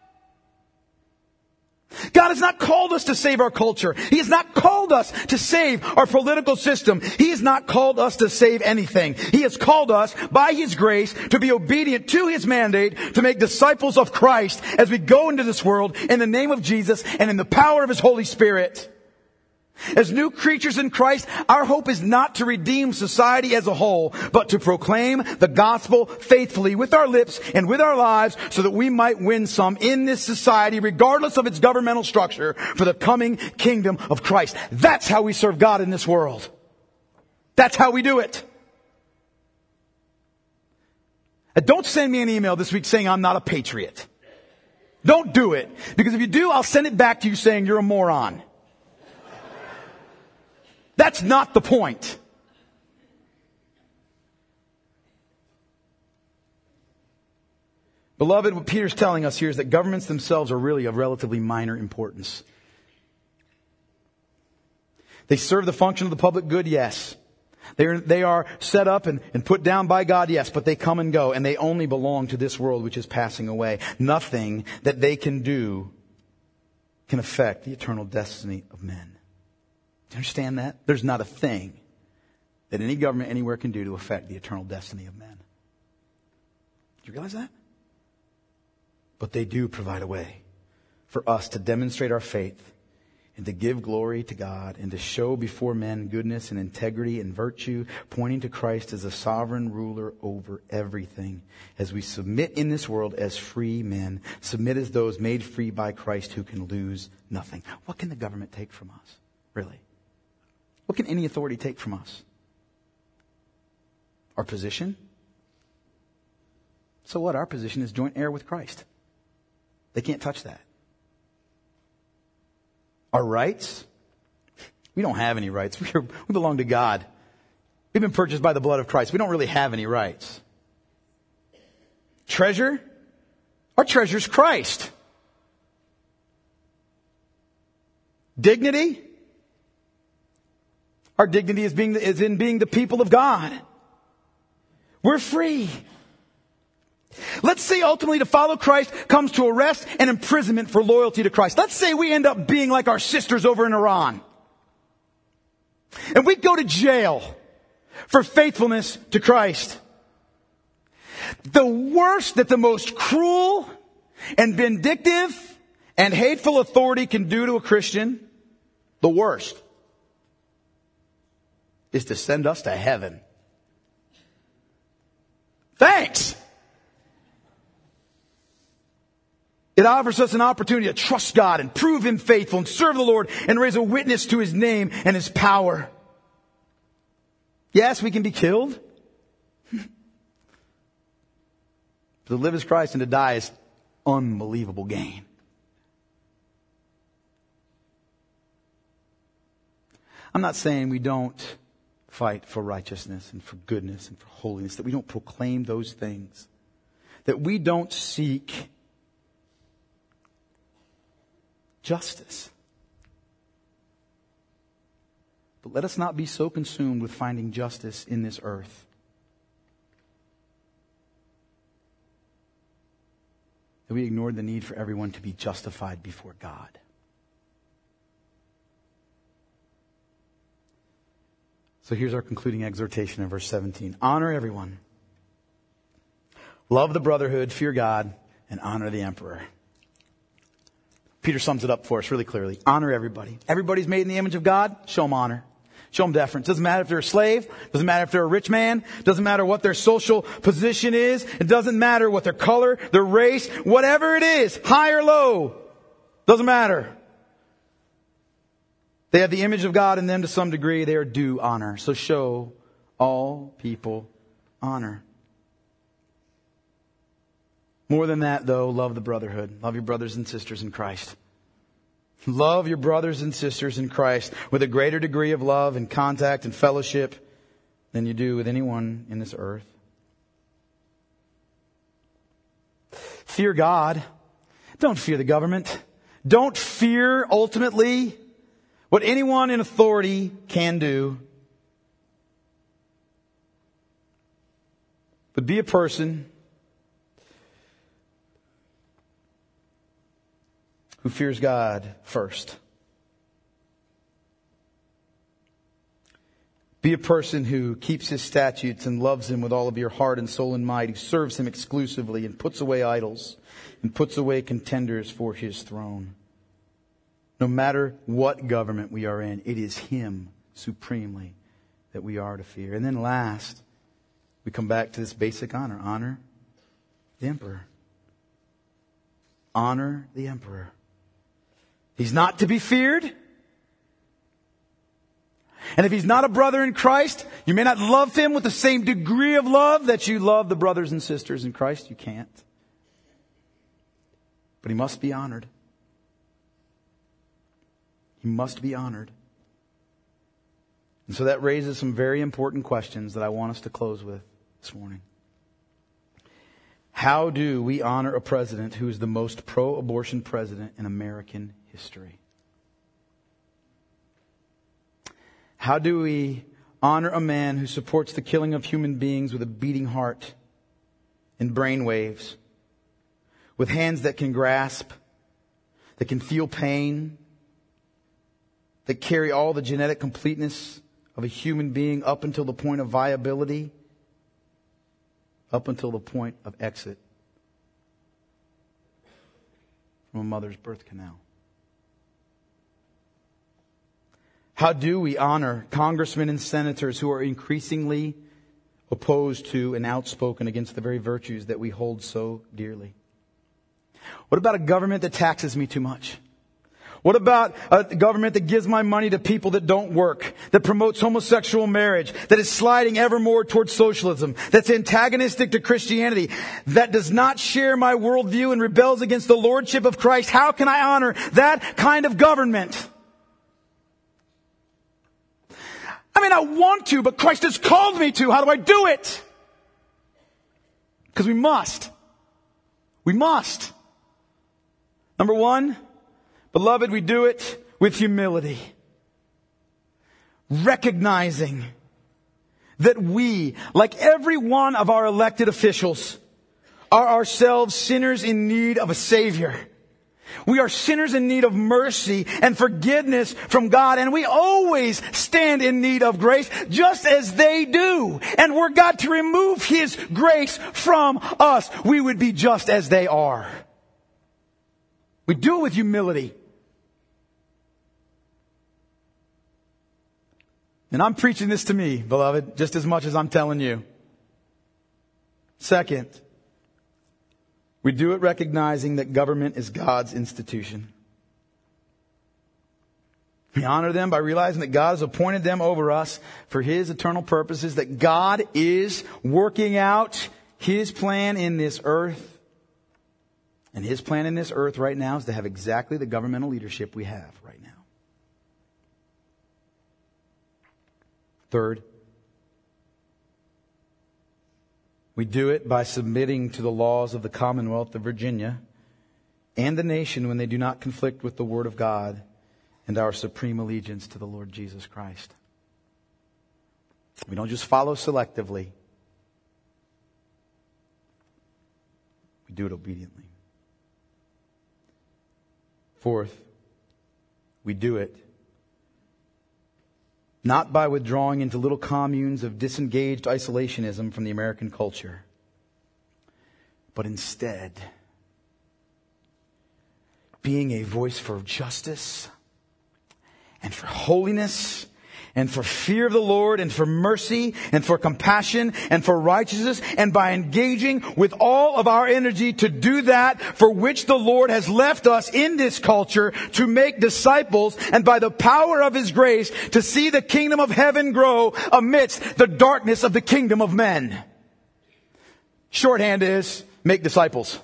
God has not called us to save our culture. He has not called us to save our political system. He has not called us to save anything. He has called us, by His grace, to be obedient to His mandate to make disciples of Christ as we go into this world in the name of Jesus and in the power of His Holy Spirit. As new creatures in Christ, our hope is not to redeem society as a whole, but to proclaim the gospel faithfully with our lips and with our lives so that we might win some in this society, regardless of its governmental structure, for the coming kingdom of Christ. That's how we serve God in this world. That's how we do it. And don't send me an email this week saying I'm not a patriot. Don't do it. Because if you do, I'll send it back to you saying you're a moron. That's not the point. Beloved, what Peter's telling us here is that governments themselves are really of relatively minor importance. They serve the function of the public good, yes. They are set up and put down by God, yes, but they come and go, and they only belong to this world which is passing away. Nothing that they can do can affect the eternal destiny of men. Do you understand that? There's not a thing that any government anywhere can do to affect the eternal destiny of men. Do you realize that? But they do provide a way for us to demonstrate our faith and to give glory to God and to show before men goodness and integrity and virtue, pointing to Christ as a sovereign ruler over everything. As we submit in this world as free men, submit as those made free by Christ who can lose nothing. What can the government take from us? Really? What can any authority take from us? Our position? So what? Our position is joint heir with Christ. They can't touch that. Our rights? We don't have any rights. We belong to God. We've been purchased by the blood of Christ. We don't really have any rights. Treasure? Our treasure is Christ. Dignity? Our dignity is in being the people of God. We're free. Let's say ultimately to follow Christ comes to arrest and imprisonment for loyalty to Christ. Let's say we end up being like our sisters over in Iran. And we go to jail for faithfulness to Christ. The worst that the most cruel and vindictive and hateful authority can do to a Christian, the worst, is to send us to heaven. Thanks! It offers us an opportunity to trust God and prove Him faithful and serve the Lord and raise a witness to His name and His power. Yes, we can be killed. To live as Christ and to die is unbelievable gain. I'm not saying we don't fight for righteousness and for goodness and for holiness, that we don't proclaim those things, that we don't seek justice. But let us not be so consumed with finding justice in this earth that we ignored the need for everyone to be justified before God. So here's our concluding exhortation in verse 17. Honor everyone. Love the brotherhood, fear God, and honor the emperor. Peter sums it up for us really clearly. Honor everybody. Everybody's made in the image of God. Show them honor. Show them deference. Doesn't matter if they're a slave. Doesn't matter if they're a rich man. Doesn't matter what their social position is. It doesn't matter what their color, their race, whatever it is, high or low. Doesn't matter. They have the image of God in them to some degree. They are due honor. So show all people honor. More than that, though, love the brotherhood. Love your brothers and sisters in Christ. Love your brothers and sisters in Christ with a greater degree of love and contact and fellowship than you do with anyone in this earth. Fear God. Don't fear the government. Don't fear, ultimately, what anyone in authority can do. But be a person who fears God first. Be a person who keeps His statutes and loves Him with all of your heart and soul and might, who serves Him exclusively and puts away idols and puts away contenders for His throne. No matter what government we are in, it is Him supremely that we are to fear. And then last, we come back to this basic honor. Honor the emperor. Honor the emperor. He's not to be feared. And if he's not a brother in Christ, you may not love him with the same degree of love that you love the brothers and sisters in Christ. You can't. But he must be honored. He must be honored. And so that raises some very important questions that I want us to close with this morning. How do we honor a president who is the most pro-abortion president in American history? How do we honor a man who supports the killing of human beings with a beating heart and brain waves, with hands that can grasp, that can feel pain, that carry all the genetic completeness of a human being up until the point of viability, up until the point of exit from a mother's birth canal? How do we honor congressmen and senators who are increasingly opposed to and outspoken against the very virtues that we hold so dearly? What about a government that taxes me too much? What about a government that gives my money to people that don't work, that promotes homosexual marriage, that is sliding ever more towards socialism, that's antagonistic to Christianity, that does not share my worldview and rebels against the lordship of Christ? How can I honor that kind of government? I mean, I want to, but Christ has called me to. How do I do it? Because we must. We must. Number one, beloved, we do it with humility. Recognizing that we, like every one of our elected officials, are ourselves sinners in need of a Savior. We are sinners in need of mercy and forgiveness from God, and we always stand in need of grace, just as they do. And were God to remove His grace from us, we would be just as they are. We do it with humility. And I'm preaching this to me, beloved, just as much as I'm telling you. Second, we do it recognizing that government is God's institution. We honor them by realizing that God has appointed them over us for His eternal purposes, that God is working out His plan in this earth. And His plan in this earth right now is to have exactly the governmental leadership we have right now. Third, we do it by submitting to the laws of the Commonwealth of Virginia and the nation when they do not conflict with the Word of God and our supreme allegiance to the Lord Jesus Christ. We don't just follow selectively. We do it obediently. Fourth, we do it not by withdrawing into little communes of disengaged isolationism from the American culture, but instead being a voice for justice and for holiness and for fear of the Lord and for mercy and for compassion and for righteousness, and by engaging with all of our energy to do that for which the Lord has left us in this culture, to make disciples, and by the power of His grace to see the kingdom of heaven grow amidst the darkness of the kingdom of men. Shorthand is make disciples.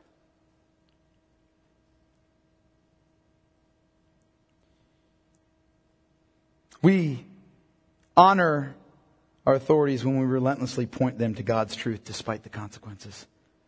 We honor our authorities when we relentlessly point them to God's truth despite the consequences.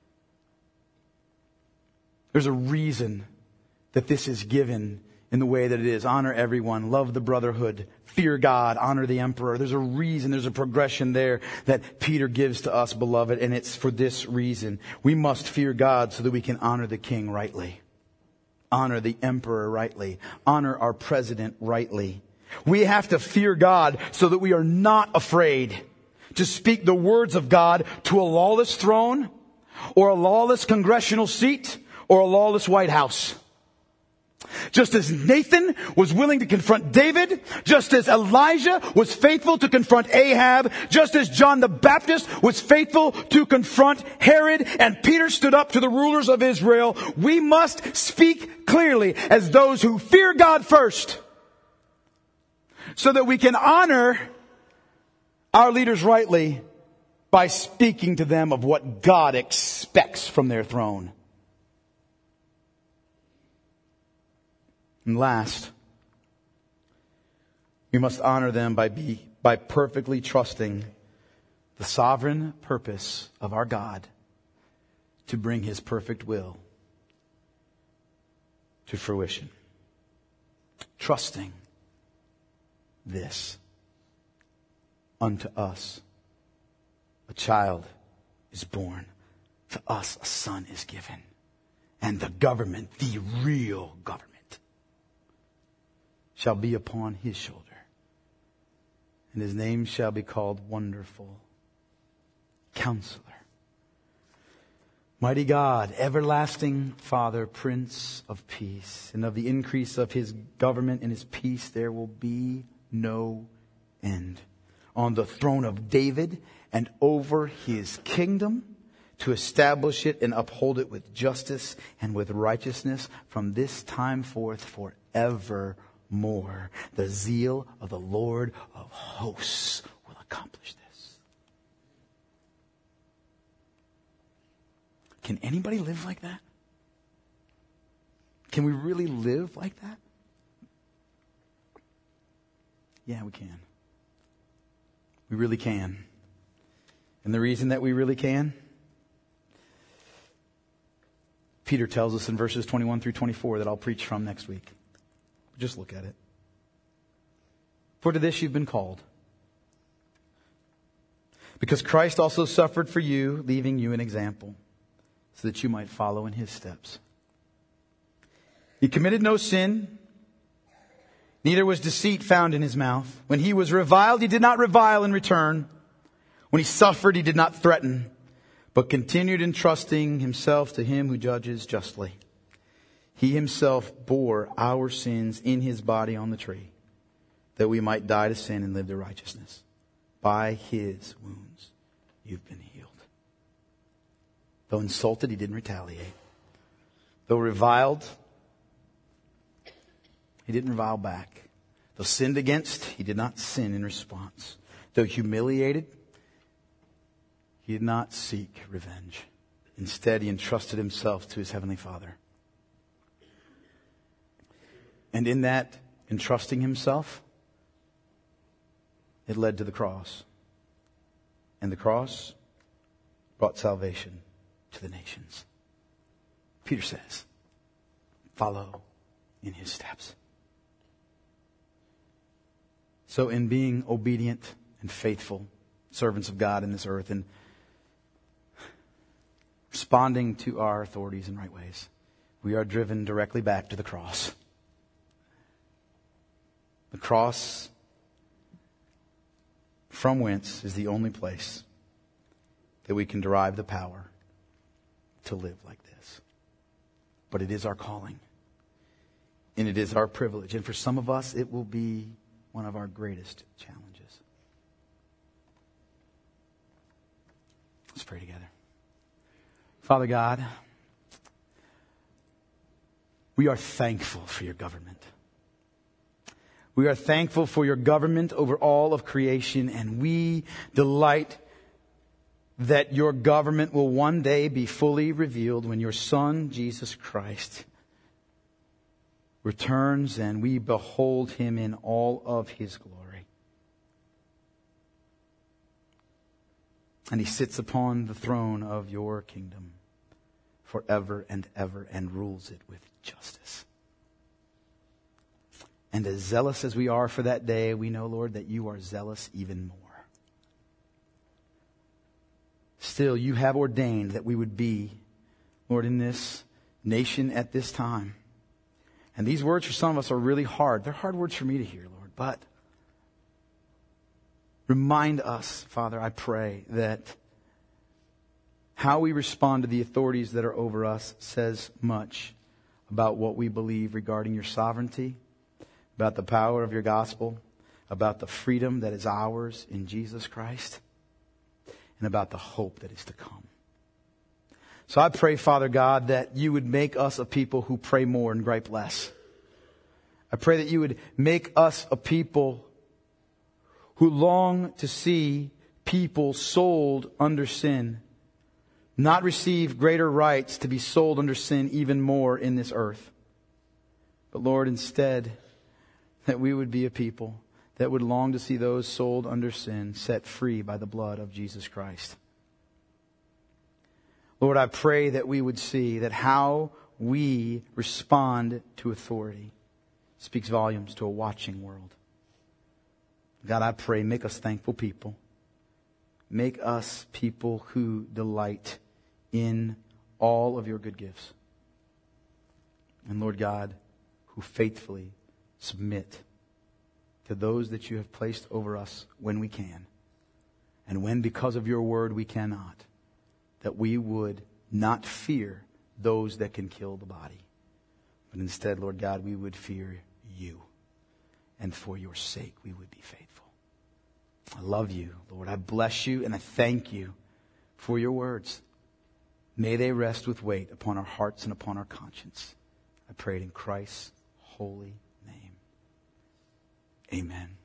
There's a reason that this is given in the way that it is. Honor everyone, love the brotherhood, fear God, honor the emperor. There's a reason, there's a progression there that Peter gives to us, beloved, and it's for this reason. We must fear God so that we can honor the king rightly, honor the emperor rightly, honor our president rightly. We have to fear God so that we are not afraid to speak the words of God to a lawless throne or a lawless congressional seat or a lawless White House. Just as Nathan was willing to confront David, just as Elijah was faithful to confront Ahab, just as John the Baptist was faithful to confront Herod, and Peter stood up to the rulers of Israel, we must speak clearly as those who fear God first, so that we can honor our leaders rightly by speaking to them of what God expects from their throne. And last, we must honor them by perfectly trusting the sovereign purpose of our God to bring His perfect will to fruition. Trusting this: unto us a child is born, to us a son is given, and the government, the real government, shall be upon His shoulder, and His name shall be called Wonderful, Counselor, Mighty God, Everlasting Father, Prince of Peace. And of the increase of His government and His peace there will be no end, on the throne of David and over His kingdom, to establish it and uphold it with justice and with righteousness from this time forth forevermore. The zeal of the Lord of hosts will accomplish this. Can anybody live like that? Can we really live like that? Yeah, we can. We really can. And the reason that we really can, Peter tells us in verses 21 through 24 that I'll preach from next week. Just look at it. For to this you've been called, because Christ also suffered for you, leaving you an example, so that you might follow in His steps. He committed no sin, neither was deceit found in his mouth. When he was reviled, he did not revile in return. When he suffered, he did not threaten, but continued entrusting himself to him who judges justly. He himself bore our sins in his body on the tree, that we might die to sin and live to righteousness. By his wounds you've been healed. Though insulted, he didn't retaliate. Though reviled, he didn't revile back. Though sinned against, he did not sin in response. Though humiliated, he did not seek revenge. Instead, he entrusted himself to his heavenly Father. And in that entrusting himself, it led to the cross. And the cross brought salvation to the nations. Peter says, follow in his steps. So in being obedient and faithful servants of God in this earth and responding to our authorities in right ways, we are driven directly back to the cross. The cross from whence is the only place that we can derive the power to live like this. But it is our calling. And it is our privilege. And for some of us, it will be one of our greatest challenges. Let's pray together. Father God, we are thankful for your government. We are thankful for your government over all of creation, and we delight that your government will one day be fully revealed when your Son, Jesus Christ, returns and we behold him in all of his glory. And he sits upon the throne of your kingdom forever and ever and rules it with justice. And as zealous as we are for that day, we know, Lord, that you are zealous even more. Still, you have ordained that we would be, Lord, in this nation at this time. And these words for some of us are really hard. They're hard words for me to hear, Lord. But remind us, Father, I pray, that how we respond to the authorities that are over us says much about what we believe regarding your sovereignty, about the power of your gospel, about the freedom that is ours in Jesus Christ, and about the hope that is to come. So I pray, Father God, that you would make us a people who pray more and gripe less. I pray that you would make us a people who long to see people sold under sin, not receive greater rights to be sold under sin even more in this earth. But Lord, instead, that we would be a people that would long to see those sold under sin set free by the blood of Jesus Christ. Lord, I pray that we would see that how we respond to authority speaks volumes to a watching world. God, I pray, make us thankful people. Make us people who delight in all of your good gifts. And Lord God, who faithfully submit to those that you have placed over us when we can. And when, because of your word, we cannot. That we would not fear those that can kill the body. But instead, Lord God, we would fear you. And for your sake, we would be faithful. I love you, Lord. I bless you and I thank you for your words. May they rest with weight upon our hearts and upon our conscience. I pray it in Christ's holy name. Amen.